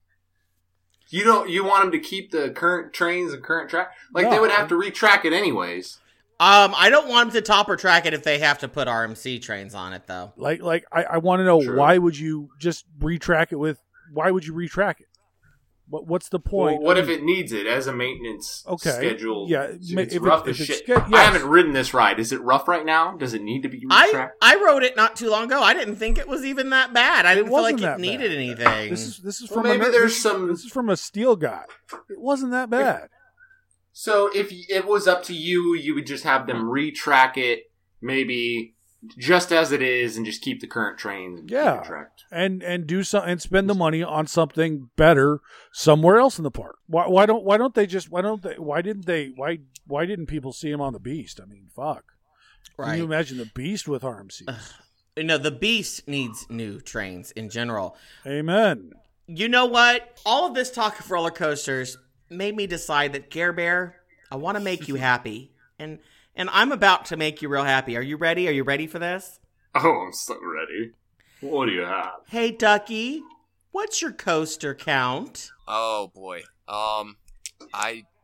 You don't. You want them to keep the current trains and current track? Like they No. would have to retrack it anyways. Um, I don't want them to top or track it if they have to put R M C trains on it, though. like like I, I want to know True. why would you just retrack it with? Why would you retrack it? What what's the point? Well, what I if mean, it needs it as a maintenance Okay. schedule? Yeah, it's, ma- it's if it- rough if as it's shit. ske- I yes. haven't ridden this ride. Is it rough right now? Does it need to be I retracked? I rode it not too long ago. I didn't think it was even that bad. I It didn't feel like wasn't it that needed bad. anything. This is this is Well, from maybe a, there's this, some- This is from a steel guy. It wasn't that bad. So if it was up to you, you would just have them retrack it, maybe just as it is, and just keep the current trains. And Yeah. keep it tracked. And and do some and spend the money on something better somewhere else in the park. Why why don't why don't they just why don't they why didn't they why why didn't people see him on the Beast? I mean, fuck. Can right. you imagine the Beast with R M Cs? No, the Beast needs new trains in general. Amen. You know what? All of this talk of roller coasters made me decide that Care Bear, I want to make you happy, and and I'm about to make you real happy. Are you ready? Are you ready for this? Oh, I'm so ready. What do you have? Hey, Ducky, what's your coaster count? Oh boy. Um, I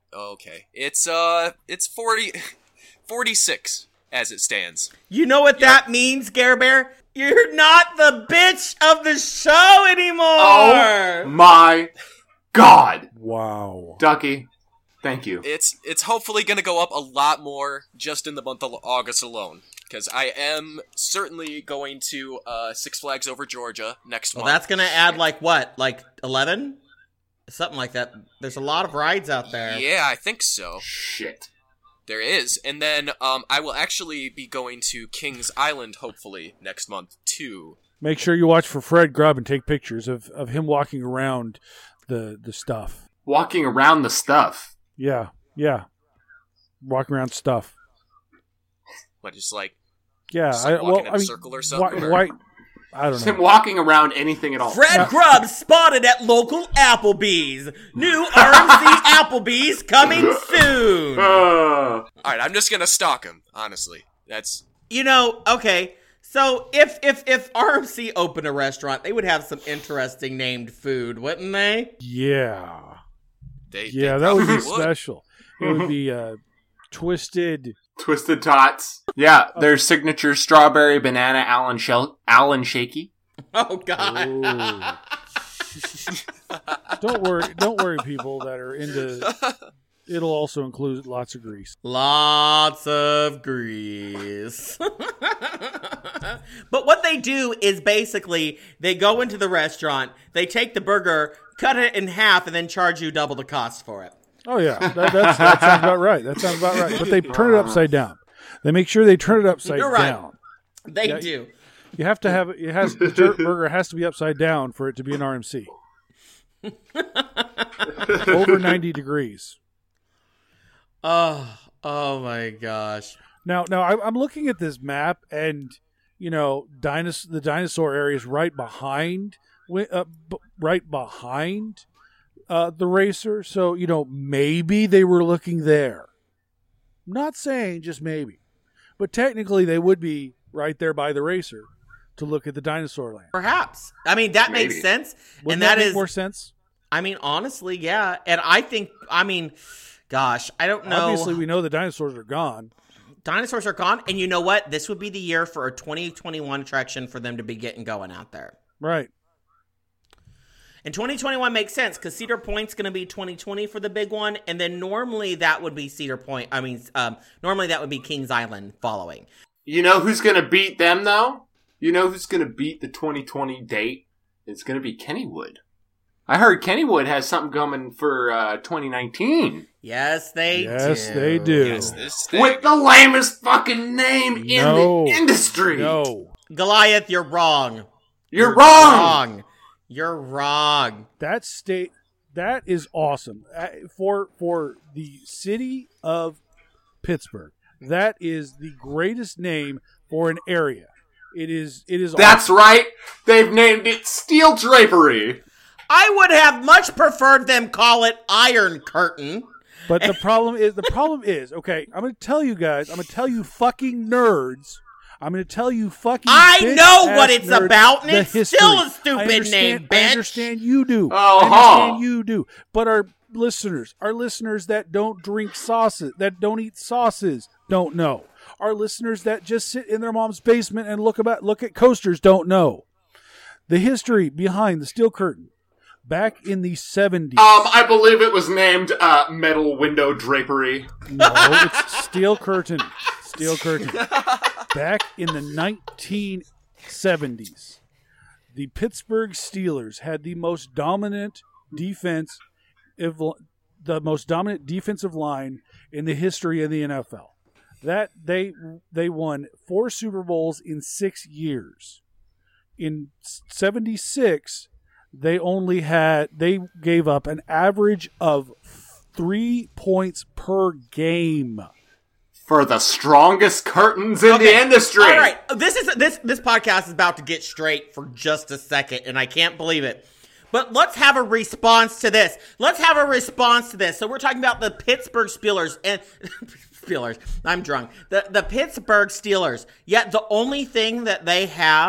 Okay. It's, uh, it's forty, forty-six as it stands. You know what that means, Gare Bear? You're not the bitch of the show anymore! Oh my god! Wow. Ducky, thank you. It's it's hopefully going to go up a lot more just in the month of August alone. Because I am certainly going to uh, Six Flags Over Georgia next Well, month. that's going to add, like, what? Like, eleven? Something like that. There's a lot of rides out there. Yeah, I think so. Shit. There is. And then um, I will actually be going to Kings Island, hopefully, next month, too. Make sure you watch for Fred Grubb and take pictures of, of him walking around the the stuff. Walking around the stuff. Yeah, yeah. Walking around stuff. What, just like, Yeah, just I, like walking well, in I a mean, circle or why, something? or- why, I don't Just him know. walking around anything at all. Fred Grubb spotted at local Applebee's. New R M C Applebee's coming soon. Uh, Alright, I'm just going to stalk him, honestly. That's... You know, okay, so if if if R M C opened a restaurant, they would have some interesting named food, wouldn't they? Yeah, They, yeah, they that would be probably special. It would be uh, twisted. Twisted Tots. Yeah, their signature strawberry banana Allen, Shel- Allen Shaky. Oh God! Ooh. Don't worry, don't worry, people that are into. It'll also include lots of grease. Lots of grease. But what they do is basically they go into the restaurant, they take the burger, cut it in half, and then charge you double the cost for it. Oh yeah, that, that's, that sounds about right. That sounds about right. But they turn it upside down. They make sure they turn it upside You're right. down. They Yeah, do. You have to have it has the dirt burger has to be upside down for it to be an R M C. Over ninety degrees. Oh, oh my gosh. Now, now I, I'm looking at this map, and you know, dinos- the dinosaur area is right behind, wi- uh, b- right behind uh, the racer. So you know, maybe they were looking there. I'm not saying, just maybe, but technically they would be right there by the racer to look at the dinosaur land. Perhaps. I mean, that Maybe. makes sense. Wouldn't and that, that make is, more sense? I mean, honestly, yeah. And I think, I mean, gosh, I don't know. Obviously, we know the dinosaurs are gone. Dinosaurs are gone. And you know what? This would be the year for a twenty twenty-one attraction for them to be getting going out there. Right. And twenty twenty-one makes sense because Cedar Point's going to be twenty twenty for the big one. And then normally that would be Cedar Point. I mean, um, normally that would be Kings Island following. You know who's going to beat them, though? You know who's going to beat the twenty twenty date? It's going to be Kennywood. I heard Kennywood has something coming for uh, twenty nineteen. Yes, they Yes, do. they do. Yes, this thing. With the lamest fucking name No. in the industry. No. Goliath, you're wrong. You're, wrong. Wrong. You're wrong. That state that is awesome uh, for for the city of Pittsburgh. That is the greatest name for an area. It is. It is. That's awesome. right. They've named it Steel Drapery. I would have much preferred them call it Iron Curtain. But the problem is the problem is okay. I'm going to tell you guys. I'm going to tell you fucking nerds. I'm going to tell you fucking. I bitch know ass what it's nerds about, and the it's history. still a I stupid understand- name, I bitch. understand you do. Oh, I understand huh. you do. But our listeners, our listeners that don't drink sauces, that don't eat sauces, don't know. Our listeners that just sit in their mom's basement and look about look at coasters don't know the history behind the Steel Curtain. Back in the seventies. Um, I believe it was named uh, Metal Window Drapery. No, it's Steel Curtain. Steel Curtain. Back in the nineteen seventies, the Pittsburgh Steelers had the most dominant defense, the most dominant defensive line in the history of the N F L. That they they won four Super Bowls in six years. In seventy-six, they only had they gave up an average of three points per game. For the strongest curtains in the industry. All right, this is this this podcast is about to get straight for just a second, and I can't believe it. But let's have a response to this. Let's have a response to this. So we're talking about the Pittsburgh Steelers and Steelers. I'm drunk. The the Pittsburgh Steelers. Yet the only thing that they have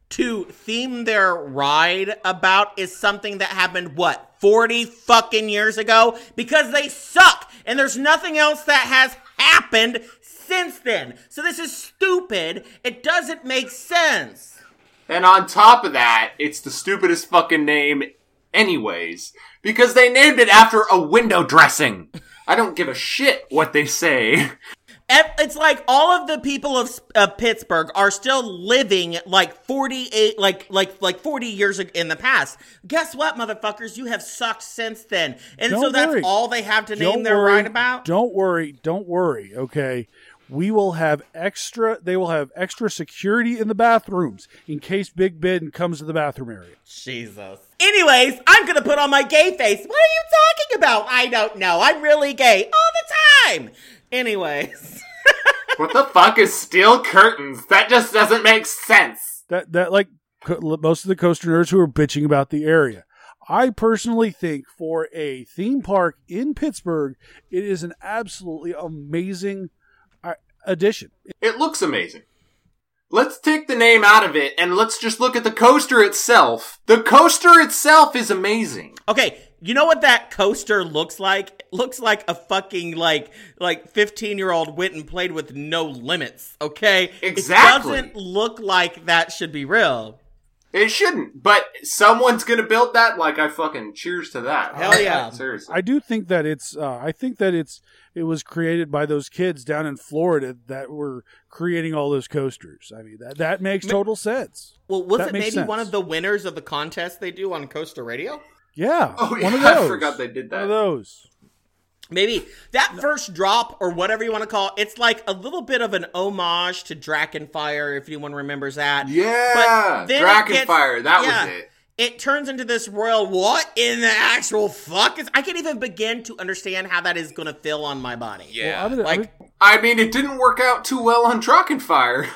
to theme their ride about is something that happened, what, forty fucking years ago? Because they suck, and there's nothing else that has happened since then. So this is stupid. It doesn't make sense. And on top of that, it's the stupidest fucking name anyways, because they named it after a window dressing. I don't give a shit what they say. It's like all of the people of uh, Pittsburgh are still living like forty-eight, like like like forty years in the past. Guess what, motherfuckers? You have sucked since then, and Don't so that's worry. all they have to Don't name their worry. ride about. Don't worry. Don't worry. Okay. We will have extra, they will have extra security in the bathrooms in case Big Ben comes to the bathroom area. Jesus. Anyways, I'm gonna put on my gay face. What are you talking about? I don't know. I'm really gay all the time. Anyways. What the fuck is steel curtains? That just doesn't make sense. That, that like co- most of the coaster nerds who are bitching about the area. I personally think for a theme park in Pittsburgh, it is an absolutely amazing uh, addition. It looks amazing. Let's take the name out of it and let's just look at the coaster itself. The coaster itself is amazing. Okay, you know what that coaster looks like? It looks like a fucking like like fifteen-year-old went and played with No Limits, okay? Exactly. It doesn't look like that should be real. It shouldn't, but someone's gonna build that. Like, I fucking cheers to that. Hell yeah. Seriously. I do think that it's. Uh, I think that it's. It was created by those kids down in Florida that were creating all those coasters. I mean, that that makes total sense. Well, was That it makes maybe sense. one of the winners of the contest they do on Coaster Radio? Yeah. Oh, one yeah, of I those. forgot they did that. One of those. Maybe that first drop, or whatever you want to call it, it's like a little bit of an homage to Drakenfire, if anyone remembers that. Yeah, then it Drakenfire, that was yeah, it. It turns into this royal, what in the actual fuck? Is, I can't even begin to understand how that is going to feel on my body. Yeah. Well, I'm gonna- Like, I'm- I mean, it didn't work out too well on Drakenfire.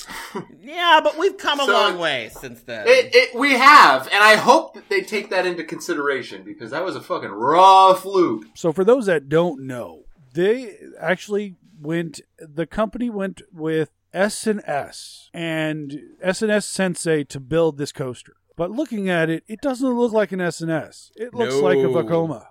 yeah, but we've come a So- long way since then. It, it, we have, and I hope that they take that into consideration, because that was a fucking rough loop. So for those that don't know, they actually went. The company went with S and S and S and S Sensei to build this coaster. But looking at it, it doesn't look like an S and S. It looks No. like a Vekoma.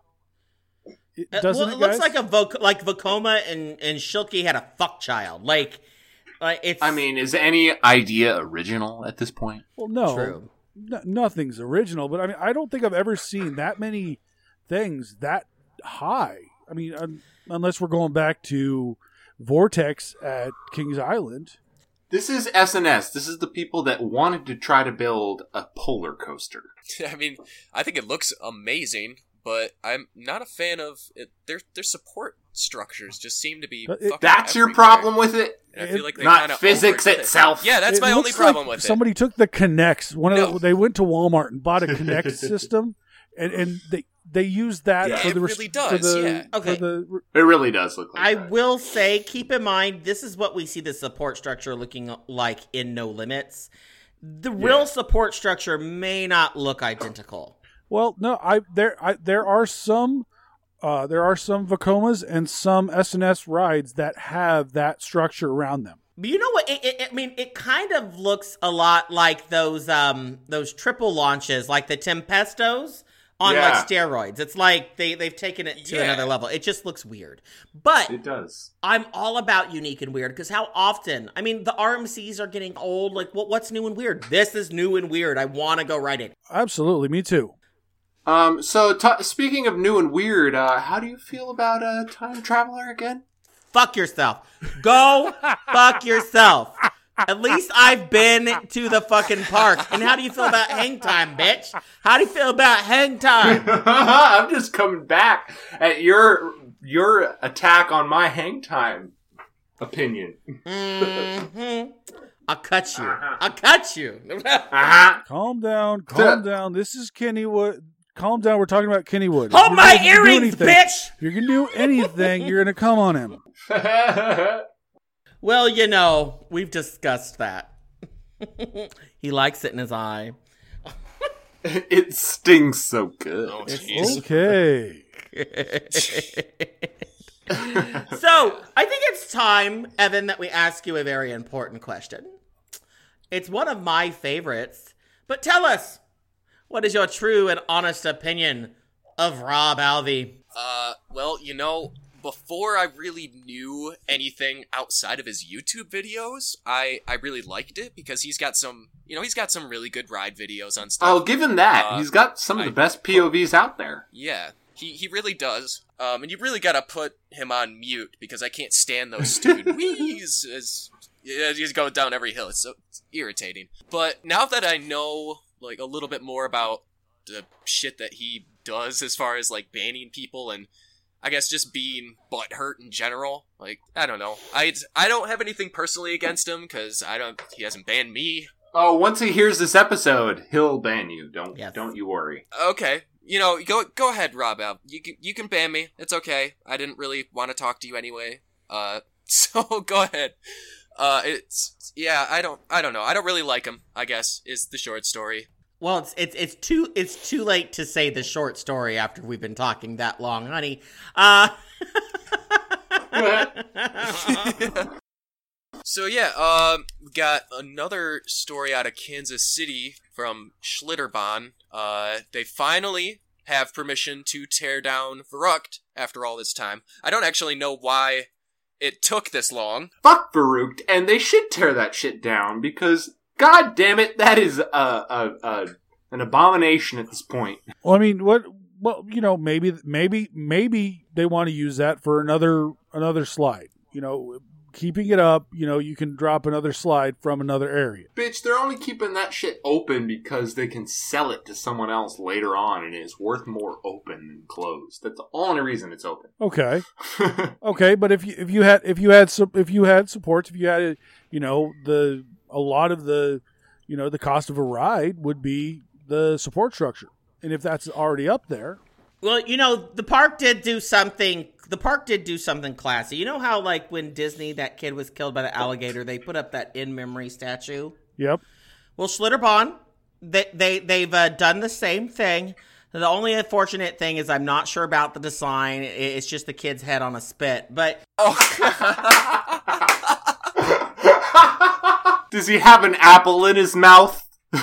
It Uh, doesn't well, it, it looks guys? like a Voc- like Vekoma and and Shilky had a fuck child. Like, like it's. I mean, is any idea original at this point? Well, no, True. n- nothing's original. But I mean, I don't think I've ever seen that many things that high. I mean, un- unless we're going back to Vortex at Kings Island. This is S and S. This is the people that wanted to try to build a polar coaster. I mean, I think it looks amazing, but I'm not a fan of it. Their their support structures just seem to be. But it- fucking That's your everywhere. problem with it? And I feel like they Not kinda physics overdid it. itself. Yeah, that's It my only looks problem like with it. somebody took the Connects. One of No. the, they went to Walmart and bought a Connect system, and, and they they used that Yeah, for it the res- really for does, the, yeah. for Okay. the It really does look like I that. will say, keep in mind, this is what we see the support structure looking like in No Limits. The real support structure may not look identical. Well, no, I there I, there are some uh, there are some Vekomas and some S and S rides that have that structure around them. But you know what? It, it, I mean, it kind of looks a lot like those um those triple launches, like the Tempestos on Yeah. like steroids. It's like they they've taken it to Yeah. another level. It just looks weird. But It does. I'm all about unique and weird, because how often? I mean, the R M Cs are getting old. Like, what what's new and weird? This is new and weird. I want to go ride it. Absolutely, me too. Um, so, t- speaking of new and weird, uh, how do you feel about uh, Time Traveler again? Fuck yourself. Go fuck yourself. At least I've been to the fucking park. And how do you feel about hang time, bitch? How do you feel about hang time? I'm just coming back at your your attack on my hang time opinion. Mm-hmm. I'll cut you. I'll cut you. Uh-huh. Calm down, calm down. This is Kennywood. Calm down. We're talking about Kennywood. Hold If my you're gonna do earrings, anything- bitch! If you're gonna do anything, you're gonna come on him. Well, you know, we've discussed that. He likes it in his eye. It stings so good. Oh, jeez. Okay. So, I think it's time, Evan, that we ask you a very important question. It's one of my favorites. But tell us, what is your true and honest opinion of Rob Alvey? Uh, well, you know, before I really knew anything outside of his YouTube videos, I, I really liked it because he's got some, you know, he's got some really good ride videos on stuff. I'll give him that. Uh, He's got some of the I- best P O Vs out there. Yeah, he he really does. Um, and you really gotta put him on mute because I can't stand those stupid wheeze as yeah, he's going down every hill. It's so it's irritating. But now that I know like a little bit more about the shit that he does as far as like banning people and I guess just being butthurt in general, like I don't know. I I don't have anything personally against him because I don't. He hasn't banned me. Oh, once he hears this episode, he'll ban you. Don't Yes. don't you worry. Okay. You know, go go ahead, Rob. Al. You can, you can ban me. It's okay. I didn't really want to talk to you anyway. Uh, so go ahead. Uh, it's yeah. I don't I don't know. I don't really like him. I guess is the short story. Well, it's it's it's too it's too late to say the short story after we've been talking that long, honey. Uh So yeah, um, we got another story out of Kansas City from Schlitterbahn. Uh, they finally have permission to tear down Verrückt after all this time. I don't actually know why it took this long. Fuck Verrückt, and they should tear that shit down because, god damn it, that is a, a, a an abomination at this point. Well, I mean, what? Well, you know, maybe, maybe, maybe they want to use that for another another slide. You know, keeping it up. You know, you can drop another slide from another area. Bitch, they're only keeping that shit open because they can sell it to someone else later on, and it's worth more open than closed. That's the only reason it's open. Okay, okay, but if you if you had if you had some if you had supports, if you had you know the a lot of the you know the cost of a ride would be the support structure, and if that's already up there. Well, you know, the park did do something. The park did do something classy. You know how, like, when Disney, that kid was killed by the alligator, they put up that in-memory statue? Yep. Well, Schlitterbahn, they, they, they've uh, done the same thing. The only unfortunate thing is I'm not sure about the design. It's just the kid's head on a spit. But Does he have an apple in his mouth?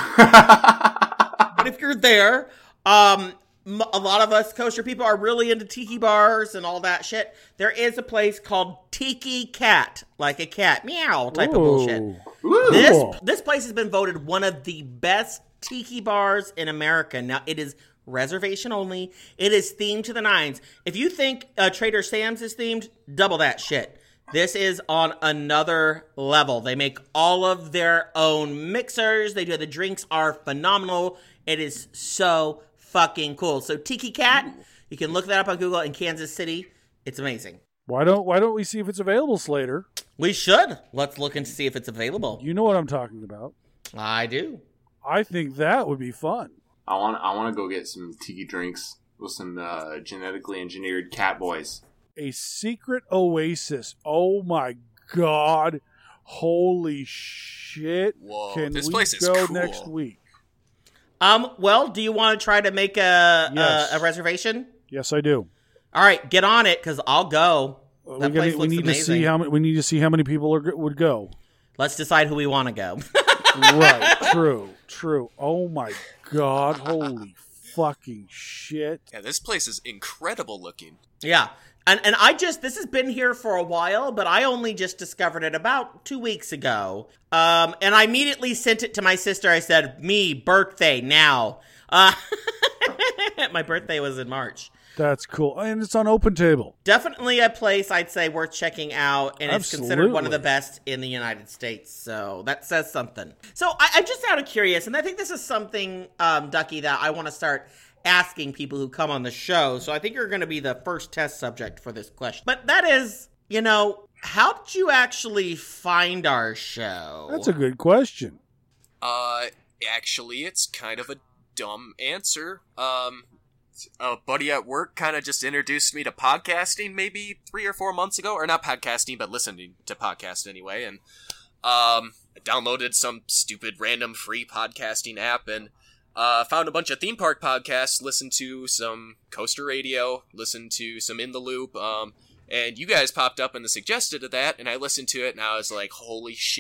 but if you're there, um... a lot of us kosher people are really into tiki bars and all that shit. There is a place called Tiki Cat, like a cat, meow type Ooh. of bullshit. Ooh. This this place has been voted one of the best tiki bars in America. Now, it is reservation only. It is themed to the nines. If you think uh, Trader Sam's is themed, double that shit. This is on another level. They make all of their own mixers. They do the drinks are phenomenal. It is so fucking cool. So Tiki Cat, you can look that up on Google in Kansas City. It's amazing. Why don't Why don't we see if it's available, Slater? We should. Let's look and see if it's available. You know what I'm talking about. I do. I think that would be fun. I want I want to go get some tiki drinks with some uh, genetically engineered cat boys. A secret oasis. Oh my god! Holy shit! Whoa, Can this we place is go cool. next week? Um. Well, do you want to try to make a Yes. a, a reservation? Yes, I do. All right, get on it because I'll go. Uh, That we, place gotta, we looks need amazing. to see how many, we need to see how many people are, would go. Let's decide who we want to go. Right. True. True. Oh my god! Holy fucking shit! Yeah, this place is incredible looking. Yeah. And and I just, this has been here for a while, but I only just discovered it about two weeks ago. Um, and I immediately sent it to my sister. I said, me, birthday, now. Uh, my birthday was in March. That's cool, and it's on Open Table. Definitely a place I'd say worth checking out, and it's considered one of the Absolutely. best in the United States. So that says something. So I, I'm just out of curious, and I think this is something, um, Ducky, that I want to start asking people who come on the show. So I think you're going to be the first test subject for this question. But that is, you know, how did you actually find our show? That's a good question. Uh, actually, it's kind of a dumb answer. Um, a buddy at work kind of just introduced me to podcasting maybe three or four months ago, or not podcasting, but listening to podcasts anyway. And um, I downloaded some stupid random free podcasting app and uh, found a bunch of theme park podcasts. Listened to some Coaster Radio, listened to some In the Loop. Um, and you guys popped up in the suggested of that, and I listened to it, and I was like, "Holy shit!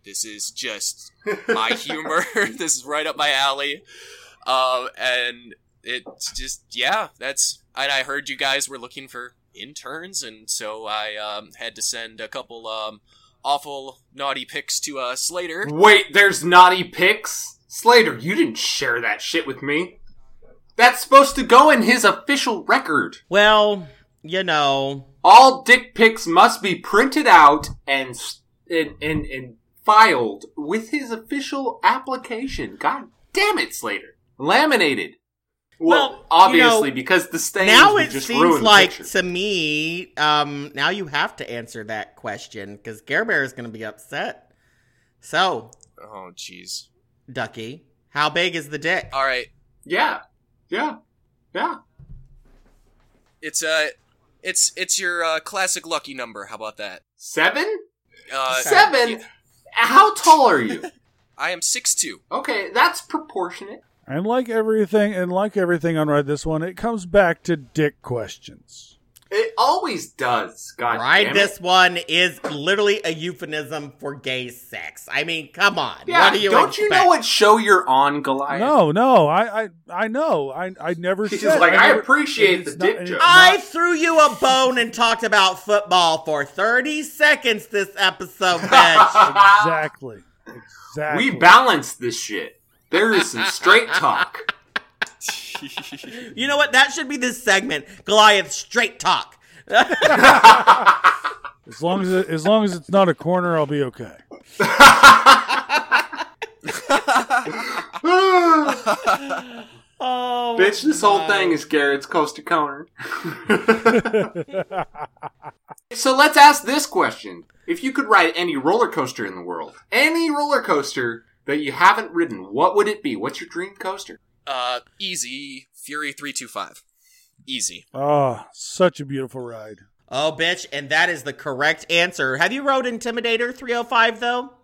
This is just my humor. This is right up my alley. Um, and it's just, yeah, that's, and I heard you guys were looking for interns, and so I um, had to send a couple um, awful naughty pics to uh, Slater. Wait, there's naughty pics? Slater, you didn't share that shit with me. That's supposed to go in his official record. Well, you know. All dick pics must be printed out and, and, and, and filed with his official application. God damn it, Slater. Laminated. Well, Well, obviously, you know, because the stains Now would it just seems ruin the like picture. to me, um, now you have to answer that question because Care Bear is going to be upset. So, Oh, jeez. Ducky, how big is the dick? All right. Yeah. Yeah. Yeah. It's uh, it's it's your uh, classic lucky number. How about that? Seven? Uh, Seven? yeah, How tall are you? I am six two. Okay, that's proportionate. And like everything, and like everything on Ride This One, it comes back to dick questions. It always does. God Ride damn This it. One is literally a euphemism for gay sex. I mean, come on. Yeah, what do you don't you know expect? what show you're on, Goliath? No, no, I, I, I know. I, I never He's said. like, I never- appreciate it's the not- dick it's joke. not- I threw you a bone and talked about football for thirty seconds this episode, bitch. Exactly. Exactly. We balanced this shit. There is some straight talk. You know what? That should be this segment. Goliath Straight Talk. As long as it, as long as it's not a corner, I'll be okay. Oh, Bitch, this whole my. thing is Garrett's Coast to Corner. So let's ask this question. If you could ride any roller coaster in the world, any roller coaster that you haven't ridden, what would it be? What's your dream coaster? Uh, easy. Fury three two five. Easy. Oh, such a beautiful ride. Oh, bitch, and that is the correct answer. Have you rode Intimidator three oh five, though?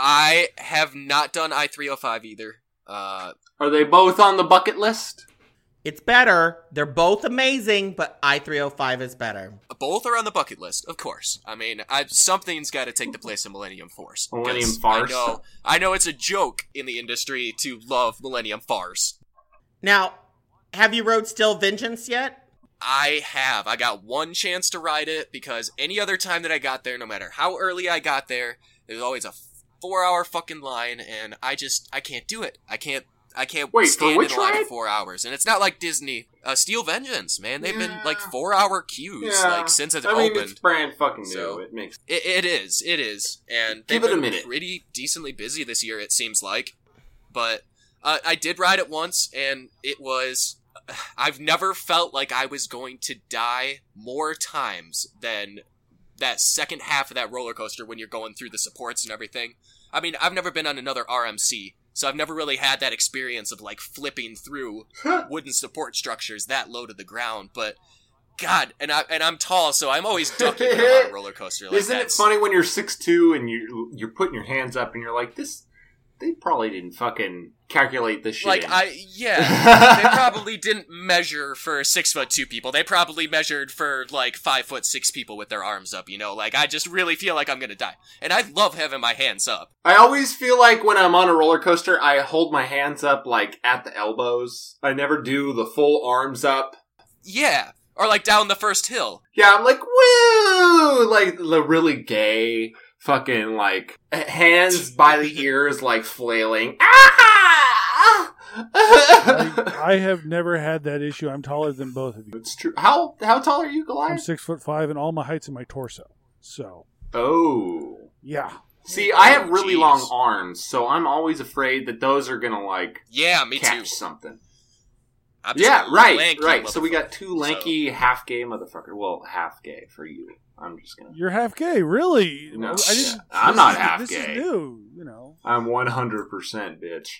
I have not done I three oh five either. Uh, Are they both on the bucket list? It's better. They're both amazing, but I three oh five is better. both are on the bucket list, of course. I mean, I, something's got to take the place of Millennium Force. 'Cause Millennium Farce? I know, I know it's a joke in the industry to love Millennium Farce. Now, have you rode Still Vengeance yet? I have. I got one chance to ride it because any other time that I got there, no matter how early I got there, there's always a four-hour fucking line, and I just I can't do it. I can't. I can't Wait, for stand which in a line ride? for four hours. And it's not like Disney. Uh, Steel Vengeance, man. They've been Yeah. like four-hour queues Yeah. like since it's I mean, opened. it's brand fucking new. So- It makes It, it is. It is. And Give they've it a been minute. pretty decently busy this year, it seems like. But uh, I did ride it once, and it was... I've never felt like I was going to die more times than that second half of that roller coaster when you're going through the supports and everything. I mean, I've never been on another R M C, so I've never really had that experience of, like, flipping through wooden support structures that low to the ground, but... God, and I and I'm tall, so I'm always ducking when I'm on a roller coaster. Like Isn't it that's- funny when you're six two and you you're putting your hands up and you're like, this? They probably didn't fucking calculate this shit. Like in. I, yeah, they probably didn't measure for six foot two people. They probably measured for like five foot six people with their arms up. You know, like I just really feel like I'm gonna die, and I love having my hands up. I always feel like when I'm on a roller coaster, I hold my hands up like at the elbows. I never do the full arms up. Yeah, or like down the first hill. Yeah, I'm like, woo! Like the really gay fucking like hands by the ears, like flailing. Ah! I, I have never had that issue. I'm taller than both of you. It's true. How how tall are you, I'm Goliath? six foot five, and all my height's in my torso. So Oh. yeah, See, I have really Jeez. long arms, so I'm always afraid that those are gonna like Yeah, me catch too. something. I'm just Yeah, a right, lanky right. So we motherfucker, got two lanky, half gay motherfucker. Well, half gay for you. I'm just gonna. you're half gay, really? No, I didn't. I'm this not is- half this gay. is new. You know. I'm one hundred percent bitch.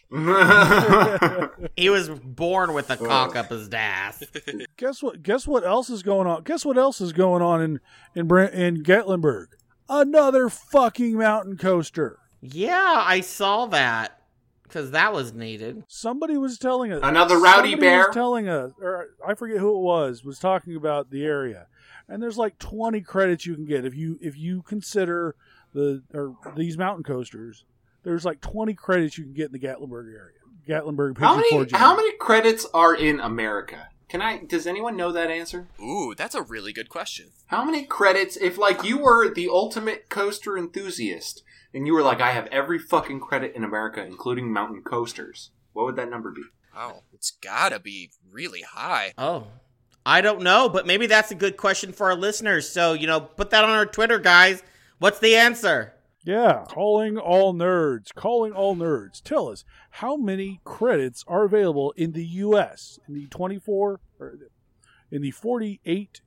He was born with a cock up his ass. Guess what? Guess what else is going on? Guess what else is going on in in Brent, in Gatlinburg? Another fucking mountain coaster. Yeah, I saw that. Because that was needed. Somebody was telling us. Another rowdy somebody bear? was telling us, or I forget who it was, was talking about the area, and there's like twenty credits you can get if you if you consider the or these mountain coasters there's like twenty credits you can get in the Gatlinburg area. Gatlinburg. How many? Georgia. How many credits are in America? Can I? Does anyone know that answer? Ooh, that's a really good question. How many credits? If like you were the ultimate coaster enthusiast and you were like, I have every fucking credit in America, including mountain coasters, what would that number be? Wow, it's gotta be really high. Oh, I don't know, but maybe that's a good question for our listeners. So, you know, put that on our Twitter, guys. What's the answer? Yeah, calling all nerds. Calling all nerds. Tell us, how many credits are available in the U S? In the twenty-four, or in the forty-eight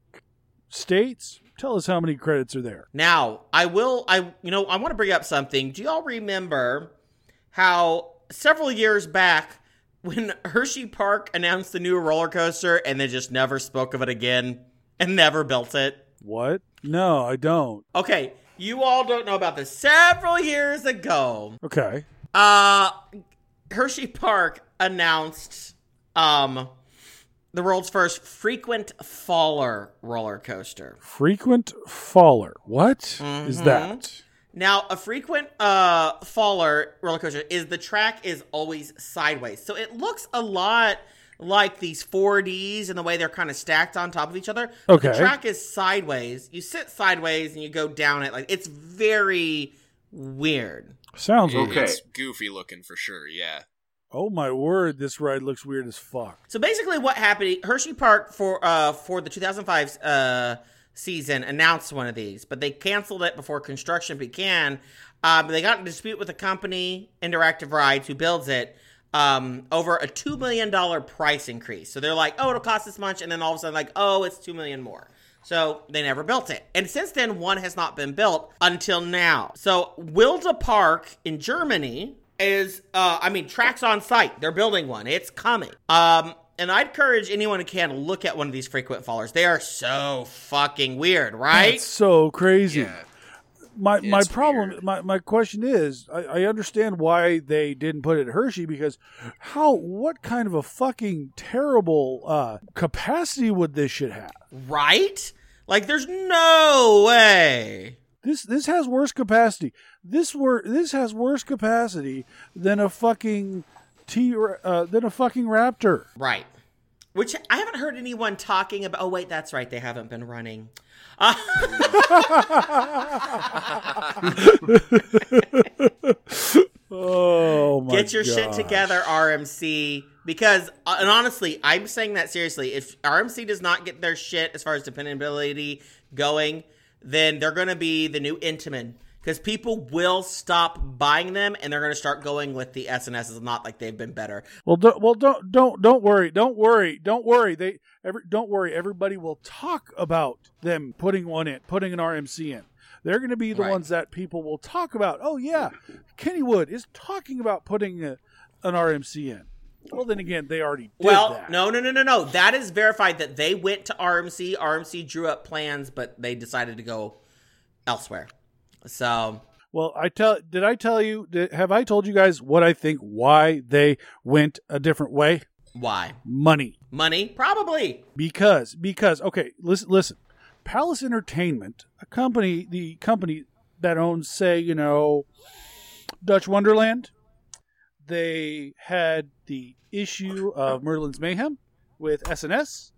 states? Tell us how many credits are there. Now, I will, I, you know, I want to bring up something. Do y'all remember how several years back when Hershey Park announced the new roller coaster and they just never spoke of it again and never built it? What? No, I don't. Okay, you all don't know about this. Several years ago, Okay. uh, Hershey Park announced um, the world's first frequent faller roller coaster. Frequent faller. What is Mhm. that? Now, a frequent uh, faller roller coaster is the track is always sideways. So it looks a lot like these four Ds in the way they're kind of stacked on top of each other. But Okay. the track is sideways. You sit sideways and you go down it. Like, it's very weird. Sounds It- Okay. It's goofy looking for sure, yeah. Oh my word, this ride looks weird as fuck. So basically what happened, Hershey Park for uh, for the two thousand five uh, season announced one of these, but they canceled it before construction began. Um, they got in a dispute with the company, Interactive Rides, who builds it, um, over a two million dollars price increase. So they're like, oh, it'll cost this much, and then all of a sudden like, oh, it's two million dollars more. So they never built it. And since then, one has not been built until now. So Wilde Park in Germany is, uh, I mean, tracks on site. They're building one. It's coming. Um, and I'd encourage anyone who can look at one of these frequent fallers. They are so fucking weird, right? That's so crazy. Yeah. My my It's problem, weird. my, my question is, I, I understand why they didn't put it at Hershey, because how, what kind of a fucking terrible uh, capacity would this shit have? Right? Like, there's no way. This this has worse capacity. This were this has worse capacity than a fucking T uh, than a fucking Raptor. Right. Which I haven't heard anyone talking about. Oh, wait, that's right. They haven't been running. Uh, Oh my! Get your shit gosh. together, R M C. Because, uh, and honestly, I'm saying that seriously. If R M C does not get their shit as far as dependability going, then they're going to be the new Intamin. Because people will stop buying them, and they're going to start going with the S N Ss. Not like they've been better. Well, don't, well, don't, don't, don't worry, don't worry, don't worry. They, every, don't worry. Everybody will talk about them putting one in, putting an R M C in. They're going to be the Right. ones that people will talk about. Oh yeah, Kennywood is talking about putting a, an R M C in. Well, then again, they already did Well, that. no, no, no, no, no. That is verified that they went to R M C. R M C drew up plans, but they decided to go elsewhere. So, Well, I tell. Did I tell you? Did, have I told you guys what I think? Why they went a different way? why? Money. Money? Probably. Because because okay, listen listen. Palace Entertainment, a company, the company that owns, say, you know, Dutch Wonderland, they had the issue of Merlin's Mayhem with S N S,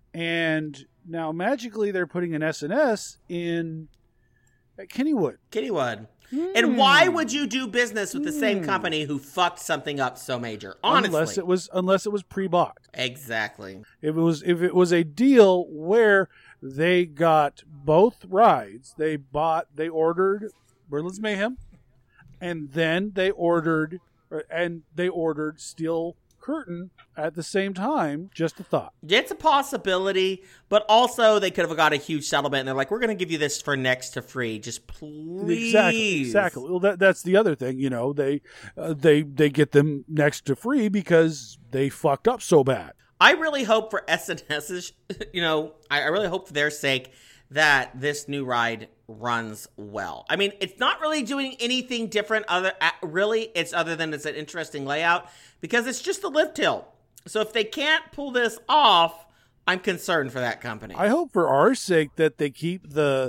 and now magically they're putting an S N S in at Kennywood. Kennywood. And why would you do business with the same company who fucked something up so major? Honestly. Unless it was unless it was pre-bought. Exactly. If it was if it was a deal where they got both rides, they bought they ordered Merlin's Mayhem, and then they ordered and they ordered Steel Curtain at the same time. Just a thought. It's a possibility, but also they could have got a huge settlement and they're like, we're going to give you this for next to free. Just please. Exactly. Exactly. Well, that that's the other thing. You know, they uh, they they get them next to free because they fucked up so bad. I really hope for S N S's, you know, I, I really hope for their sake that this new ride runs well. I mean, it's not really doing anything different other, uh, really, it's other than it's an interesting layout because it's just a lift hill. So if they can't pull this off, I'm concerned for that company. I hope for our sake that they keep the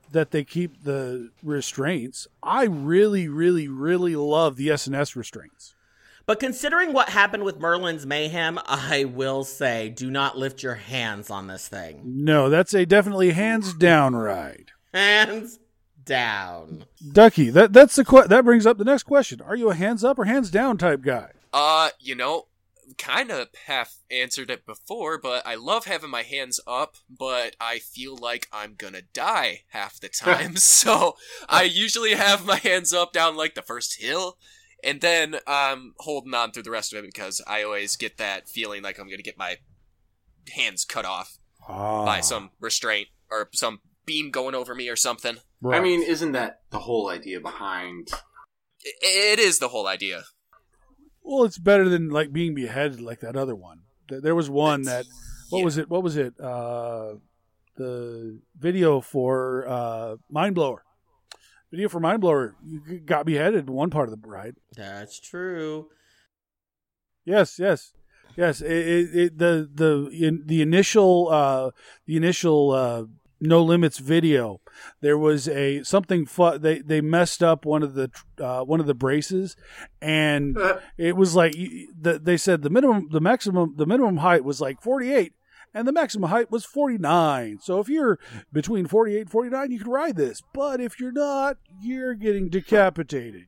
that they keep the restraints. I really, really, really love the S N S restraints. But considering what happened with Merlin's Mayhem, I will say, do not lift your hands on this thing. No, that's a definitely hands down ride. Hands down. Ducky, that that's the que- that brings up the next question. Are you a hands up or hands down type guy? Uh, you know, kind of half answered it before, but I love having my hands up, but I feel like I'm gonna die half the time, so I usually have my hands up down like the first hill. And then I'm um, holding on through the rest of it because I always get that feeling like I'm going to get my hands cut off ah. by some restraint or some beam going over me or something. Right. I mean, isn't that the whole idea behind... It, it is the whole idea. Well, it's better than like being beheaded like that other one. There was one that... What yeah. was it? What was it? Uh, the video for uh, Mind Blower. Video for Mind Blower, you got beheaded in one part of the ride. That's true. Yes, yes, yes. It, it, it, the the in, the initial uh, the initial uh, No Limits video, there was a something fu- they they messed up one of the uh, one of the braces, and it was like the, they said the minimum the maximum the minimum height was like forty-eight. And the maximum height was forty-nine. So if you're between forty-eight and forty-nine, you can ride this. But if you're not, you're getting decapitated.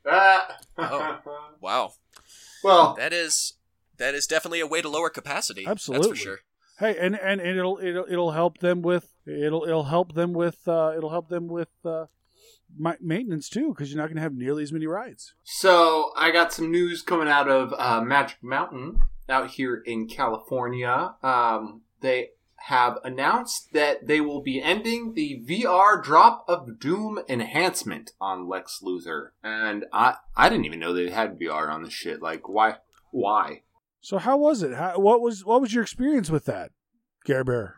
Oh, wow. Well, that is that is definitely a way to lower capacity. Absolutely. That's for sure. Hey, and, and, and it'll it'll it'll help them with it'll it'll help them with uh, it'll help them with uh, maintenance too, because you're not going to have nearly as many rides. So I got some news coming out of uh, Magic Mountain. Out here in California, um, they have announced that they will be ending the V R Drop of Doom enhancement on Lex Luthor. And I I didn't even know they had V R on the shit. Like, why? Why? So how was it? How, what was what was your experience with that, Care Bear?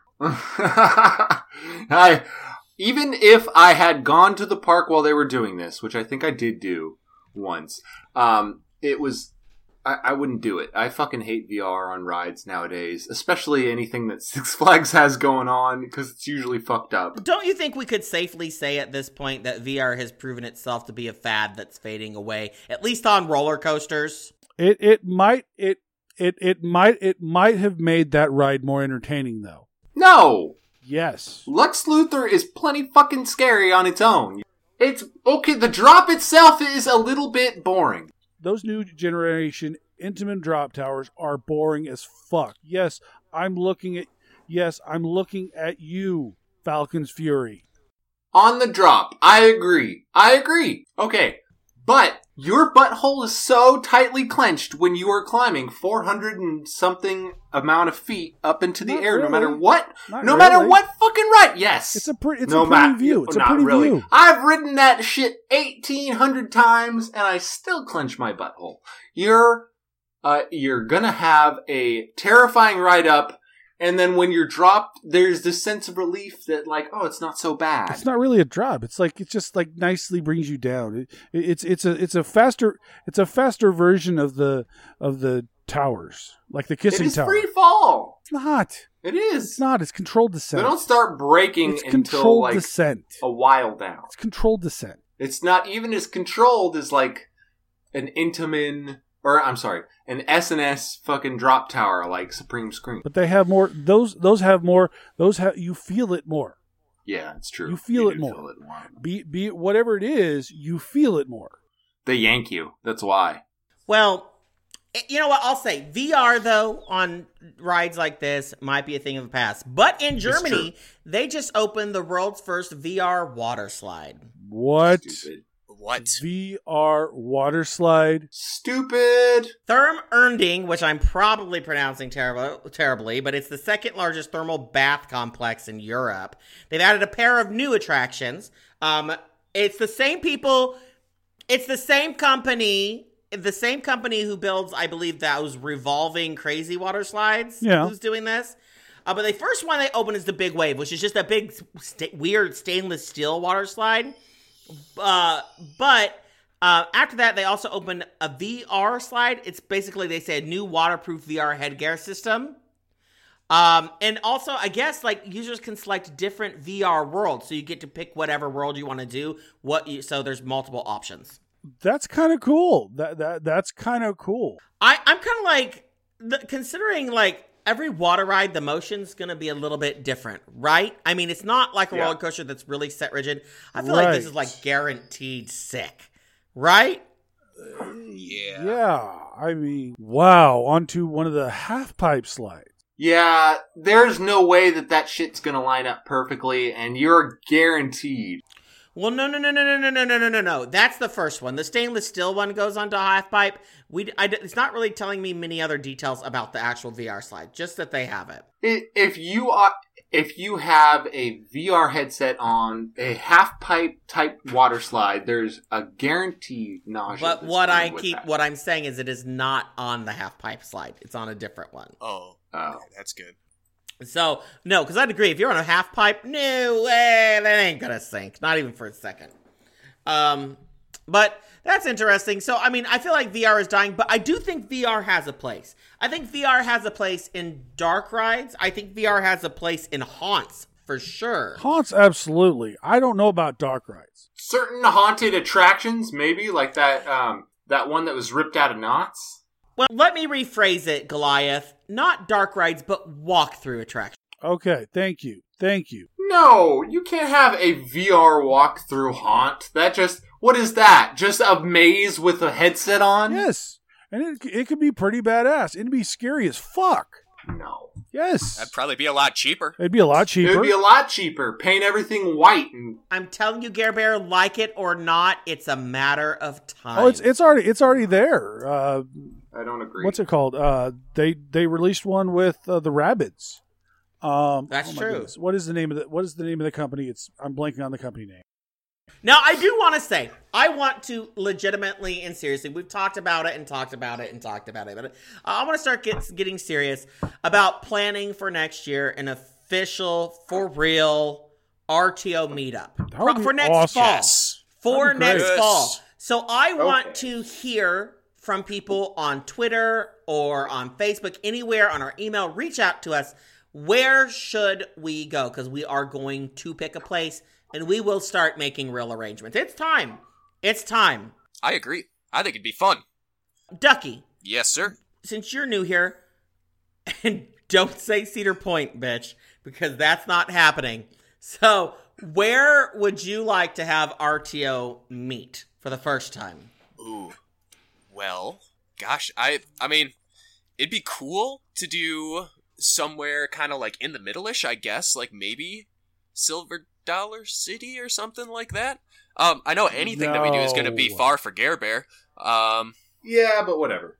I, even if I had gone to the park while they were doing this, which I think I did do once, um, it was... I, I wouldn't do it. I fucking hate V R on rides nowadays, especially anything that Six Flags has going on, because it's usually fucked up. Don't you think we could safely say at this point that V R has proven itself to be a fad that's fading away, at least on roller coasters? It it might it it it might it might have made that ride more entertaining, though. No. Yes. Lex Luthor is plenty fucking scary on its own. It's okay. The drop itself is a little bit boring. Those new generation Intamin drop towers are boring as fuck. Yes, I'm looking at yes, I'm looking at you, Falcon's Fury. On the drop, I agree. I agree. Okay, but your butthole is so tightly clenched when you are climbing four hundred and something amount of feet up into the Not air, really. no matter what, Not no really. matter what fucking ride. Yes, It's a pretty it's no a pretty ma- view. It's a not pretty really. view. I've ridden that shit eighteen hundred times, and I still clench my butthole. You're, uh, you're gonna have a terrifying ride up, and then when you're dropped, there's this sense of relief that, like, oh, it's not so bad. It's not really a drop. It's like it just like nicely brings you down. It, it, it's it's a it's a faster it's a faster version of the of the towers, like the kissing It is tower. free fall. It's not. It is. It's not. It's controlled descent. They don't start breaking It's until controlled like descent. a while down. It's controlled descent. It's not even as controlled as like an Intamin, or I'm sorry, an S N S fucking drop tower like Supreme Screen. But they have more. Those those have more. Those have you feel it more. Yeah, it's true. You feel it do more. Feel it more. Be be it whatever it is, you feel it more. They yank you. That's why. Well, you know what? I'll say V R, though, on rides like this might be a thing of the past. But in Germany, they just opened the world's first V R water slide. What? Stupid. What? V R water slide? Stupid. Therm Ernding, which I'm probably pronouncing terribly, terribly, but it's the second largest thermal bath complex in Europe. They've added a pair of new attractions. Um, it's the same people, it's the same company, the same company who builds, I believe, those revolving crazy water slides. Yeah. Who's doing this? Uh, but the first one they open is the Big Wave, which is just a big, st- weird stainless steel water slide. Uh, but uh, after that, they also opened a V R slide. It's basically, they say, a new waterproof V R headgear system. Um, and also, I guess like users can select different V R worlds, so you get to pick whatever world you want to do. What you, so there's multiple options. That's kind of cool. That that that's kind of cool. I I'm kind of like the, considering like every water ride, the motion's gonna be a little bit different, right? I mean, it's not like a Yeah. roller coaster that's really set rigid. I feel like this Right. is like guaranteed sick, right? Yeah. Yeah, I mean, wow. Onto one of the half pipe slides. Yeah, there's no way that that shit's gonna line up perfectly, and you're guaranteed. Well, no, no, no, no, no, no, no, no, no, no, no. That's the first one. The stainless steel one goes onto half pipe. We, I, it's not really telling me many other details about the actual V R slide, just that they have it. I- If you are, if you have a V R headset on a half pipe type water slide, there's a guaranteed nausea. But that's what I coming with keep, that. what I'm saying is, it is not on the half pipe slide. It's on a different one. Oh, Oh. okay, that's good. So no, because I'd agree. If you're on a half pipe, no way, that ain't gonna sink. Not even for a second. Um, but that's interesting. So I mean, I feel like V R is dying, but I do think V R has a place. I think V R has a place in dark rides. I think V R has a place in haunts for sure. Haunts, absolutely. I don't know about dark rides. Certain haunted attractions, maybe like that um that one that was ripped out of knots. Well, let me rephrase it, Goliath. Not dark rides, but walkthrough attractions. Okay, thank you, thank you. No, you can't have a V R walkthrough haunt. That just what is that? Just a maze with a headset on? Yes, and it it could be pretty badass. It'd be scary as fuck. No. Yes, That'd probably be a lot cheaper. it'd be a lot It cheaper. would be a lot cheaper. Paint everything white and I'm telling you, Gare Bear, like it or not, it's a matter of time. oh, it's it's already it's already there. Uh, I don't agree. what's it called? Uh, they they released one with uh, the Rabbids. Um, That's oh my true. goodness. What is the name of the What is the name of the company? It's I'm blanking on the company name. Now, I do want to say, I want to legitimately and seriously, we've talked about it and talked about it and talked about it, but I want to start get, getting serious about planning for next year an official, for real R T O meetup. That would for, be for next awesome. fall. Yes. For That'd be next great. fall. Yes. So I want Okay. to hear from people on Twitter or on Facebook, anywhere on our email. Reach out to us. Where should we go? Because we are going to pick a place, and we will start making real arrangements. It's time. It's time. I agree. I think it'd be fun. Ducky, Yes, sir. since you're new here, and don't say Cedar Point, bitch, because that's not happening. So, where would you like to have R T O meet for the first time? Ooh. Well, gosh, I I mean, it'd be cool to do somewhere kind of like in the middle-ish, I guess, like maybe Silver Dollar City or something like that. Um, I know anything that we do is going to be No. far for Gare Bear. Um, Yeah, but whatever.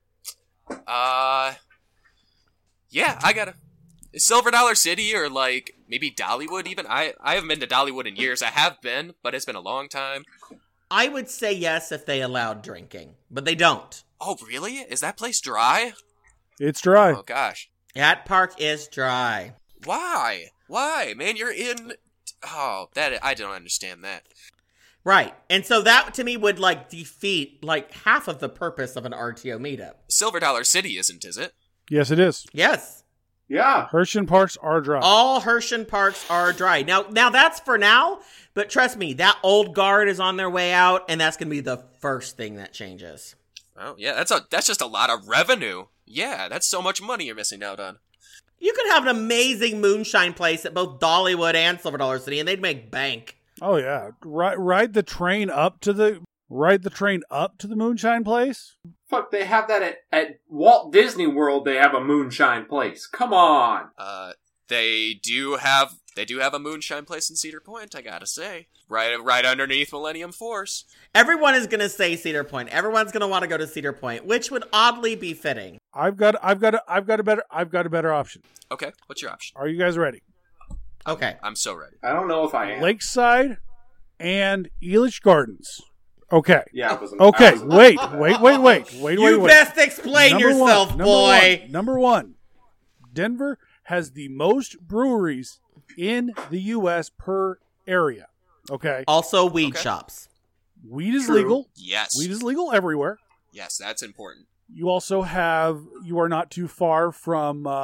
uh, yeah, I gotta Silver Dollar City or like maybe Dollywood even. I I haven't been to Dollywood in years. I have been, but it's been a long time. I would say yes if they allowed drinking, but they don't. Oh, really? Is that place dry? It's dry. Oh gosh. That park is dry. Why? Why, man? You're in. Oh, that I don't understand that. Right. And so that to me would like defeat like half of the purpose of an R T O meetup. Silver Dollar City isn't, is it? Yes, it is. Yes. Yeah. Hershey Parks are dry. All Hershey parks are dry. Now now that's for now, but trust me, that old guard is on their way out, and that's gonna be the first thing that changes. Oh yeah, that's a that's just a lot of revenue. Yeah, that's so much money you're missing out on. You could have an amazing moonshine place at both Dollywood and Silver Dollar City, and they'd make bank. Oh yeah, ride ride the train up to the ride the train up to the Moonshine Place. Fuck, they have that at, at Walt Disney World. They have a moonshine place. Come on. Uh, they do have they do have a moonshine place in Cedar Point. I gotta say, right right underneath Millennium Force. Everyone is gonna say Cedar Point. Everyone's gonna want to go to Cedar Point, which would oddly be fitting. I've got I've got a, I've got a better I've got a better option. Okay, what's your option? Are you guys ready? Okay. I'm so ready. I don't know if I am. Lakeside and Elitch Gardens. Okay. Yeah, I wasn't. Okay. I wasn't- Wait. Wait. Wait. Wait. Wait. You Wait. Wait. best explain Number one, yourself, number boy. One, number one. Denver has the most breweries in the U S per area. Okay. Also, weed Okay. shops. Weed is True. legal. Yes, Weed is legal everywhere. yes, that's important. You also have, you are not too far from uh,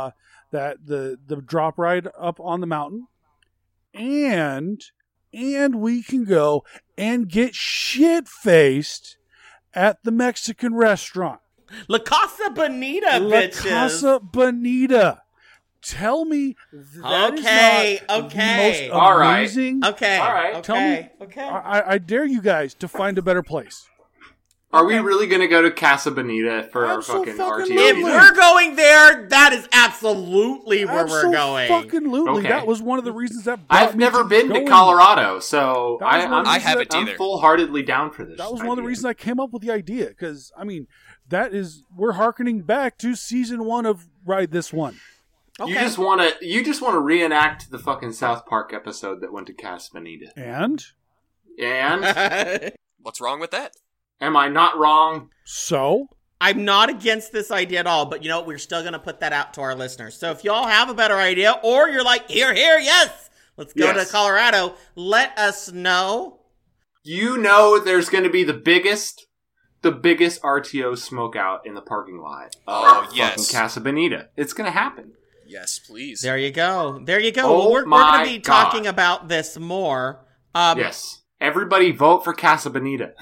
that the the drop ride up on the mountain, and and we can go and get shit faced at the Mexican restaurant. La Casa Bonita, La bitches. Casa Bonita. Tell me that Okay, is not okay. the most All right. amazing. Okay. All right. Okay. Tell me- okay. I, I dare you guys to find a better place. Are we really going to go to Casa Bonita for our fucking Abso-fucking-lutely. R T O? If we're going there, that is absolutely where we're going. Fucking lutely. Okay. That was one of the reasons that brought I've me never to been to going. Colorado, so That was I, one of I'm, the I reasons haven't that- I'm either. full-heartedly down for this. That was one of the idea. reasons I came up with the idea. Because I mean, that is we're hearkening back to season one of Ride This One. Okay. You just want to you just want to reenact the fucking South Park episode that went to Casa Bonita. And And What's wrong with that? am I not wrong? so I'm not against this idea at all, but you know, we're still going to put that out to our listeners. So if y'all have a better idea, or you're like, here, here, yes, let's go Yes. to Colorado, let us know. You know there's going to be the biggest the biggest R T O smoke out in the parking lot. Oh, of yes. fucking Casa Bonita. It's going to happen. Yes, please. There you go. There you go. Oh well, we're, we're my going to be God. talking about this more. Um, Yes. Everybody vote for Casa Bonita.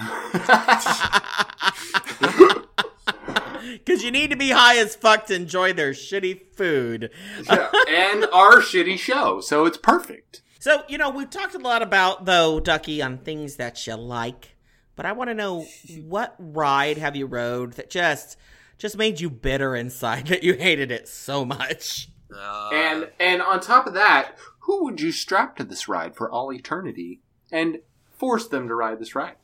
Because you need to be high as fuck to enjoy their shitty food. Yeah, and our shitty show, so it's perfect. So, you know, we've talked a lot about, though, Ducky, on things that you like. But I want to know, what ride have you rode that just just made you bitter inside, that you hated it so much? Uh, And and on top of that, who would you strap to this ride for all eternity and force them to ride this ride?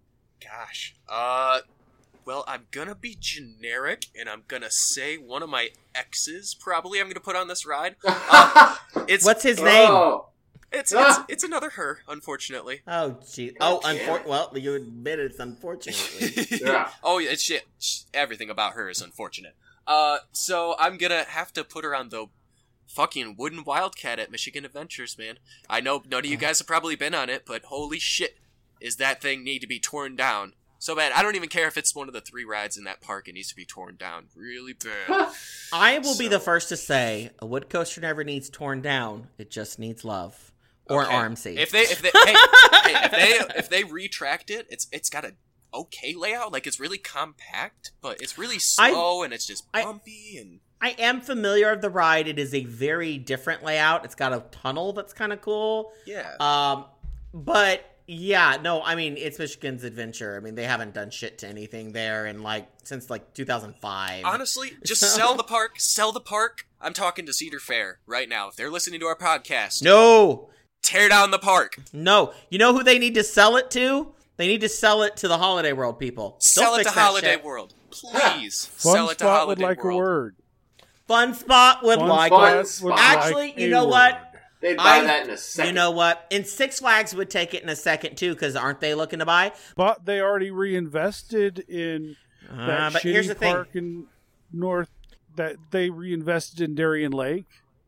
Gosh. Uh, well, I'm gonna be generic, and I'm gonna say one of my exes probably I'm gonna put on this ride. Uh, it's What's his name? Oh, it's, it's Ah. it's another her, unfortunately. Oh, gee. Oh, damn unfor- it. well, you admit it's unfortunately. yeah. Oh, yeah, it's shit. Sh- Everything about her is unfortunate. Uh, so I'm gonna have to put her on the fucking wooden Wildcat at Michigan Adventures, man. I know none of you guys have probably been on it, but holy shit, is that thing need to be torn down so bad. I don't even care if it's one of the three rides in that park. It needs to be torn down really bad. I will be So- the first to say, a wood coaster never needs torn down. It just needs love. Or Okay. arm seats. If they if they hey, hey, if they if they retract it, it's it's got a okay layout. Like, it's really compact, but it's really slow and it's just I- bumpy and I am familiar with the ride. It is a very different layout. It's got a tunnel that's kind of cool. yeah. Um, but yeah, no, I mean, it's Michigan's Adventure. I mean, they haven't done shit to anything there in like since like two thousand five. Honestly, just sell the park. Sell the park. I'm talking to Cedar Fair right now. If they're listening to our podcast, No, tear down the park. no. You know who they need to sell it to? They need to sell it to the Holiday World people. Don't Sell it fix to that Holiday shit. World, please. Fun Sell it to Spot would Holiday like World. a word. Fun Spot would Fun like Spot it. Spot would Actually, like you a know word. what? They'd buy I- that in a second. You know what? And Six Flags would take it in a second too, because aren't they looking to buy? But they already reinvested in Uh, that but here's the shitty thing. park in North. That they reinvested in Darien Lake.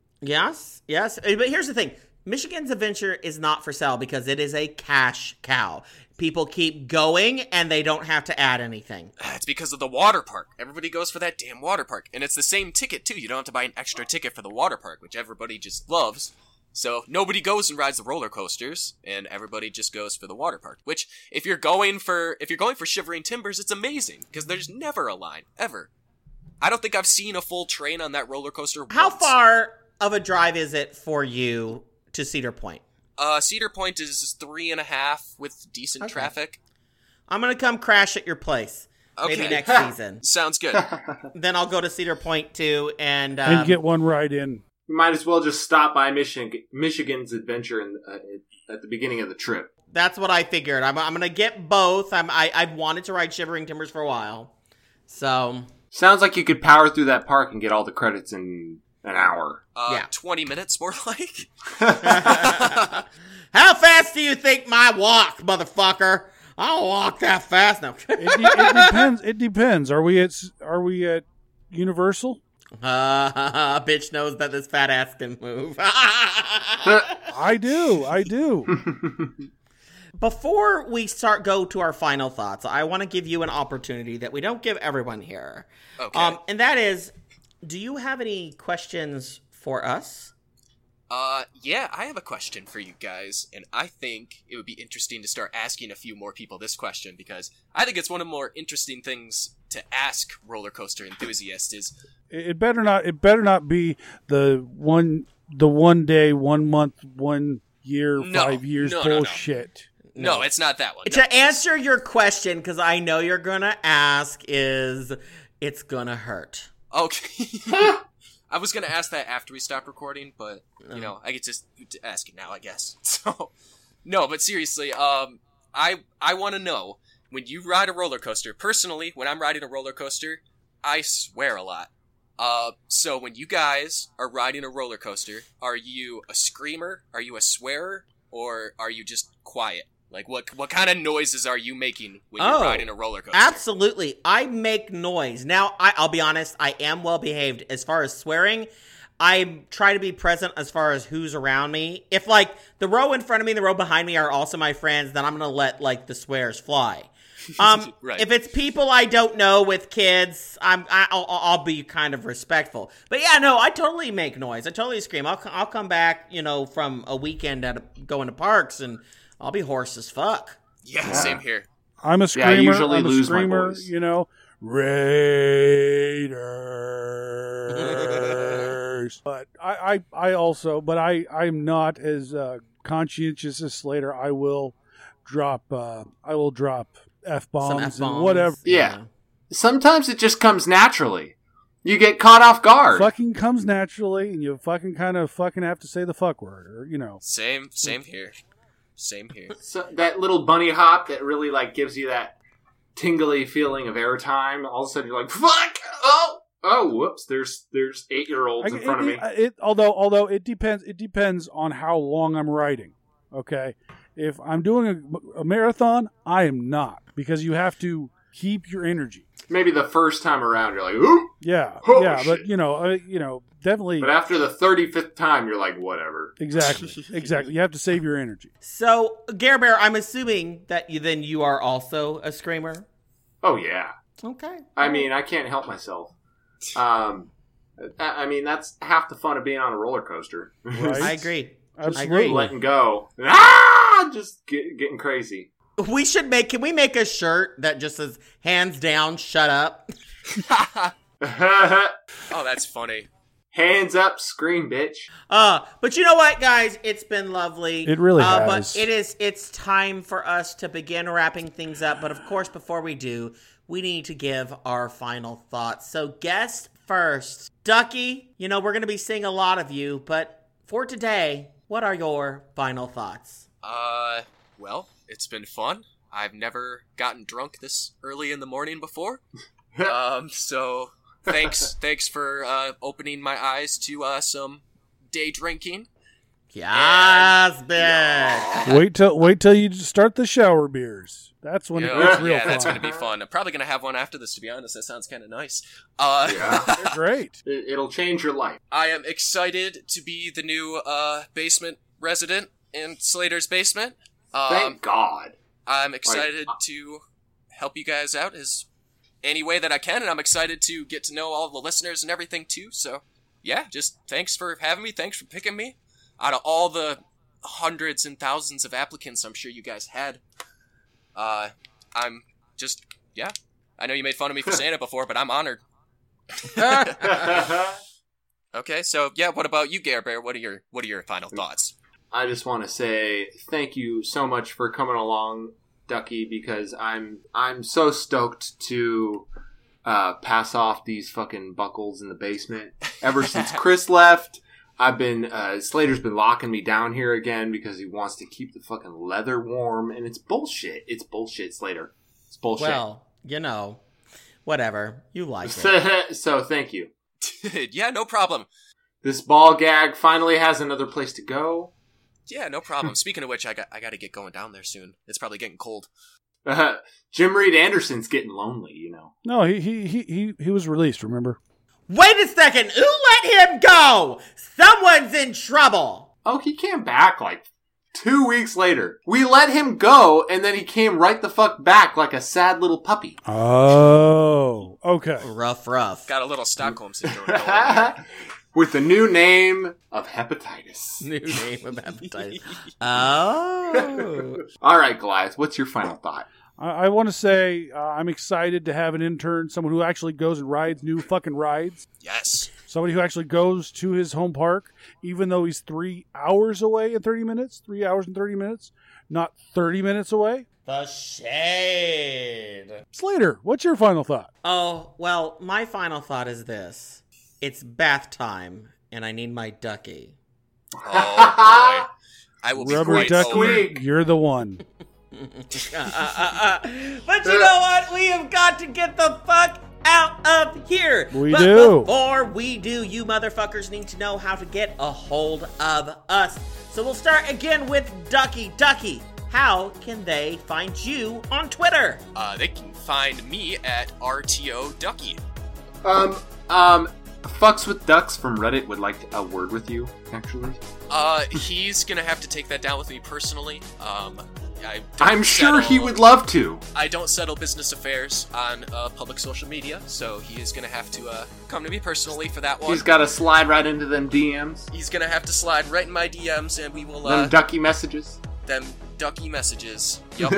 Yes, yes. Uh, But here's the thing. Michigan's Adventure is not for sale because it is a cash cow. People keep going and they don't have to add anything. It's because of the water park. Everybody goes for that damn water park. And it's the same ticket, too. You don't have to buy an extra ticket for the water park, which everybody just loves. So nobody goes and rides the roller coasters, and everybody just goes for the water park. Which, if you're going for if you're going for Shivering Timbers, it's amazing, because there's never a line. Ever. I don't think I've seen a full train on that roller coaster How once. far of a drive is it for you to Cedar Point? Uh, Cedar Point is three and a half with decent Okay. traffic. I'm going to come crash at your place. Okay. Maybe next season. Sounds good. Then I'll go to Cedar Point too and, um, And get one ride in. You might as well just stop by Michigan, Michigan's Adventure in, uh, at the beginning of the trip. that's what I figured. I'm, I'm going to get both. I'm, I, I've wanted to ride Shivering Timbers for a while. So, Sounds like you could power through that park and get all the credits in an hour. Uh, Yeah. twenty minutes, more like. how fast do you think my walk, motherfucker? I don't walk that fast. No. It, de- it depends. It depends. Are we at s- Are we at Universal? Uh, bitch knows that this fat ass can move. I do. I do. Before we start go to our final thoughts, I want to give you an opportunity that we don't give everyone here. Okay. Um, and that is, do you have any questions for us? Uh, yeah, I have a question for you guys, and I think it would be interesting to start asking a few more people this question, because I think it's one of the more interesting things to ask roller coaster enthusiasts is... It better not. It better not be the one, the one day, one month, one year, No, five years no, no, no. bullshit. No, it's not that one. No. To answer your question, because I know you're going to ask, is it's going to hurt. Okay. I was going to ask that after we stopped recording, but, you know, I get to ask it now, I guess. So, no, but seriously, um, I I want to know, when you ride a roller coaster, personally, when I'm riding a roller coaster, I swear a lot. Uh, so when you guys are riding a roller coaster, are you a screamer, are you a swearer, or are you just quiet? Like, what what kind of noises are you making when you're Oh, riding a roller coaster? Absolutely. I make noise. Now, I, I'll be honest, I am well behaved. As far as swearing, I try to be present as far as who's around me. If, like, the row in front of me and the row behind me are also my friends, then I'm going to let, like, the swears fly. Um, Right. If it's people I don't know with kids, I'm, I'll, I'll be kind of respectful. But yeah, no, I totally make noise. I totally scream. I'll, I'll come back, you know, from a weekend at a, going to parks, and I'll be hoarse as fuck. Yeah, same here. I'm a Yeah, screamer. I usually I'm a lose my screamer, voice. You know, Raiders. But I, I, I also, but I, I'm not as uh, conscientious as Slater. I will drop, uh, I will drop f Some bombs F-bombs. and whatever. Yeah. Sometimes it just comes naturally. You get caught off guard. Fucking comes naturally, and you fucking kind of fucking have to say the fuck word, or you know. Same, same here. Same here. So that little bunny hop that really like gives you that tingly feeling of airtime. All of a sudden you're like, fuck! Oh! Oh, whoops, there's there's eight year olds in I- front it, of me. It, it- although, although it depends. It depends on how long I'm riding. Okay, if I'm doing a, a marathon, I am not, because you have to keep your energy. Maybe the first time around you're like, ooh! Yeah, Oh, yeah, shit. but you know, uh, you know, definitely, But after the thirty-fifth time you're like, whatever. exactly, exactly. You have to save your energy. So, Gare Bear, I'm assuming that you then you are also a screamer. Oh yeah. Okay. I mean, I can't help myself. Um, I I mean, that's half the fun of being on a roller coaster. Right. I agree. Absolutely. Letting go. Ah! Just get, getting crazy. We should make. Can we make a shirt that just says "Hands down, shut up"? Oh, that's funny. Hands up, scream, bitch. Uh, but you know what, guys? It's been lovely. It really uh, has. But it is. It's time for us to begin wrapping things up. But of course, before we do, we need to give our final thoughts. So, guest first, Ducky. You know we're going to be seeing a lot of you, but for today, what are your final thoughts? Uh, well, it's been fun. I've never gotten drunk this early in the morning before. um, so thanks, thanks for uh, opening my eyes to uh, some day drinking. Yes, bitch. Wait till wait till you start the shower beers. That's when it Yeah, gets real yeah, fun. that's gonna be fun. I'm probably gonna have one after this. To be honest, that sounds kind of nice. Uh, They're great. It, it'll change your life. I am excited to be the new uh, basement resident in Slater's basement. Um, Thank God. I'm excited Like, uh, to help you guys out as any way that I can, and I'm excited to get to know all the listeners and everything too. So, yeah, just thanks for having me. Thanks for picking me. Out of all the hundreds and thousands of applicants I'm sure you guys had, uh, I'm just, yeah. I know you made fun of me for saying it before, but I'm honored. Okay, so yeah, what about you, Gare Bear? What are your what are your final thoughts? I just want to say thank you so much for coming along, Ducky, because I'm I'm so stoked to uh, pass off these fucking buckles in the basement. Ever since Chris left, I've been uh, Slater's been locking me down here again because he wants to keep the fucking leather warm, and it's bullshit. It's bullshit, Slater. It's bullshit. Well, you know, whatever. You like it. So thank you. Yeah, no problem. This ball gag finally has another place to go. Yeah, no problem. Speaking of which, I got I got to get going down there soon. It's probably getting cold. Uh, Jim Reed Anderson's getting lonely, you know. No, he he he he, he was released. Remember? Wait a second. Who let him go? Someone's in trouble. Oh, he came back like two weeks later. We let him go, and then he came right the fuck back like a sad little puppy. Oh, okay. Rough, rough. Got a little Stockholm syndrome going on. with the new name of hepatitis. New name of hepatitis. Oh. All right, Goliath, what's your final thought? I, I want to say uh, I'm excited to have an intern, someone who actually goes and rides new fucking rides. Yes. Somebody who actually goes to his home park, even though he's three hours away in thirty minutes, three hours and thirty minutes, not thirty minutes away. The shade. Slater, what's your final thought? Oh, well, my final thought is this. It's bath time, and I need my ducky. Oh, boy. I will be Rubber quite ducky, over. you're the one. uh, uh, uh, uh. But you know what? We have got to get the fuck out of here. We but do. Before we do, you motherfuckers need to know how to get a hold of us. So we'll start again with Ducky. Ducky, how can they find you on Twitter? Uh, they can find me at R T O Ducky. Um, um, Fucks with Ducks from Reddit would like a word with you, actually. Uh, he's gonna have to take that down with me personally. Um, I don't I'm sure he settle- would love to. I don't settle business affairs on uh, public social media, so he is gonna have to uh, come to me personally for that one. He's got to slide right into them D Ms. He's gonna have to slide right in my D Ms, and we will Them uh, ducky messages. them ducky messages. Yup.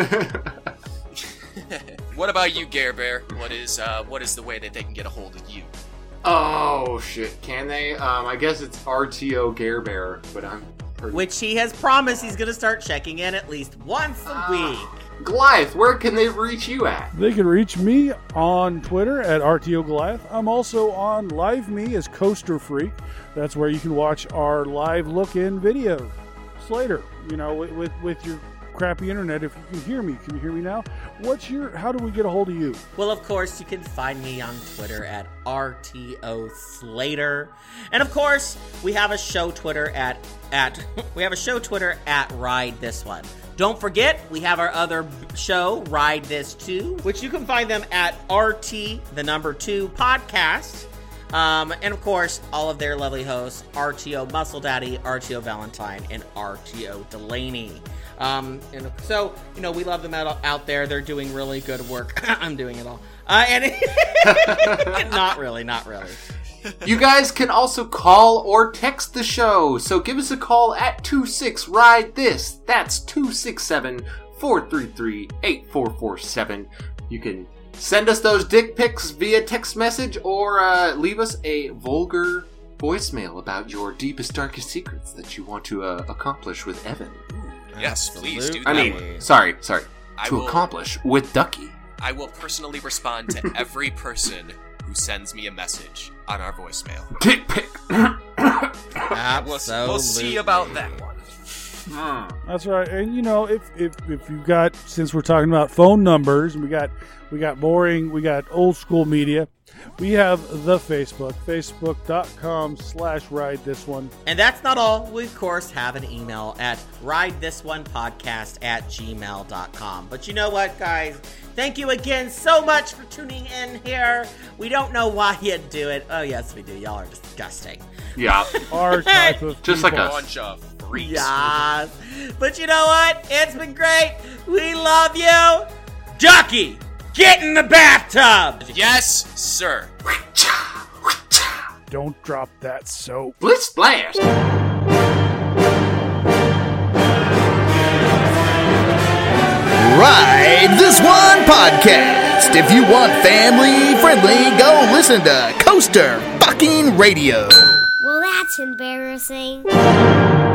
What about you, Gare Bear? What is uh, what is the way that they can get a hold of you? Oh, shit. Can they? Um, I guess it's R T O Gare Bear, but I'm... pretty- Which he has promised he's going to start checking in at least once a week. Goliath, where can they reach you at? They can reach me on Twitter at R T O Goliath. I'm also on Live Me as Coaster Freak. That's where you can watch our live look-in video. Slater, you know, with, with, with your crappy internet, if you can hear me. Can you hear me now? What's your, how do we get a hold of you? Well, of course, you can find me on Twitter at R T O Slater. And of course, we have a show Twitter at, at, we have a show Twitter at Ride This One. Don't forget, we have our other show, Ride This Two, which you can find them at R T, the number two podcast. Um, and of course, all of their lovely hosts, R T O Muscle Daddy, R T O Valentine, and R T O Delaney. Um, and so, you know, we love them out, out there. They're doing really good work. I'm doing it all. Uh, and not really, not really. You guys can also call or text the show, so give us a call at two six ride this. That's two six seven, four three three, eight four four seven. You can send us those dick pics via text message or uh, leave us a vulgar voicemail about your deepest, darkest secrets that you want to uh, accomplish with Evan. Yes, please do that. I mean, sorry, sorry. I to will- accomplish with Ducky. I will personally respond to every person who sends me a message on our voicemail. Dick pic. We'll, we'll see about that one. That's right. And you know, if if if you've got, since we're talking about phone numbers, and we got we got boring, we got old school media, we have the Facebook, facebook.com slash ride this one. And that's not all. We, of course, have an email at ride this one podcast at gmail dot com. But you know what, guys? Thank you again so much for tuning in here. We don't know why you do it. Oh, yes, we do. Y'all are disgusting. Yeah. Our type of Just like people. us. Bunch of freaks. Yes. But you know what? It's been great. We love you. Ducky, get in the bathtub. Yes, sir. Don't drop that soap. Blitz splash. Ride This One podcast. If you want family friendly, go listen to Coaster fucking Radio. Well, that's embarrassing.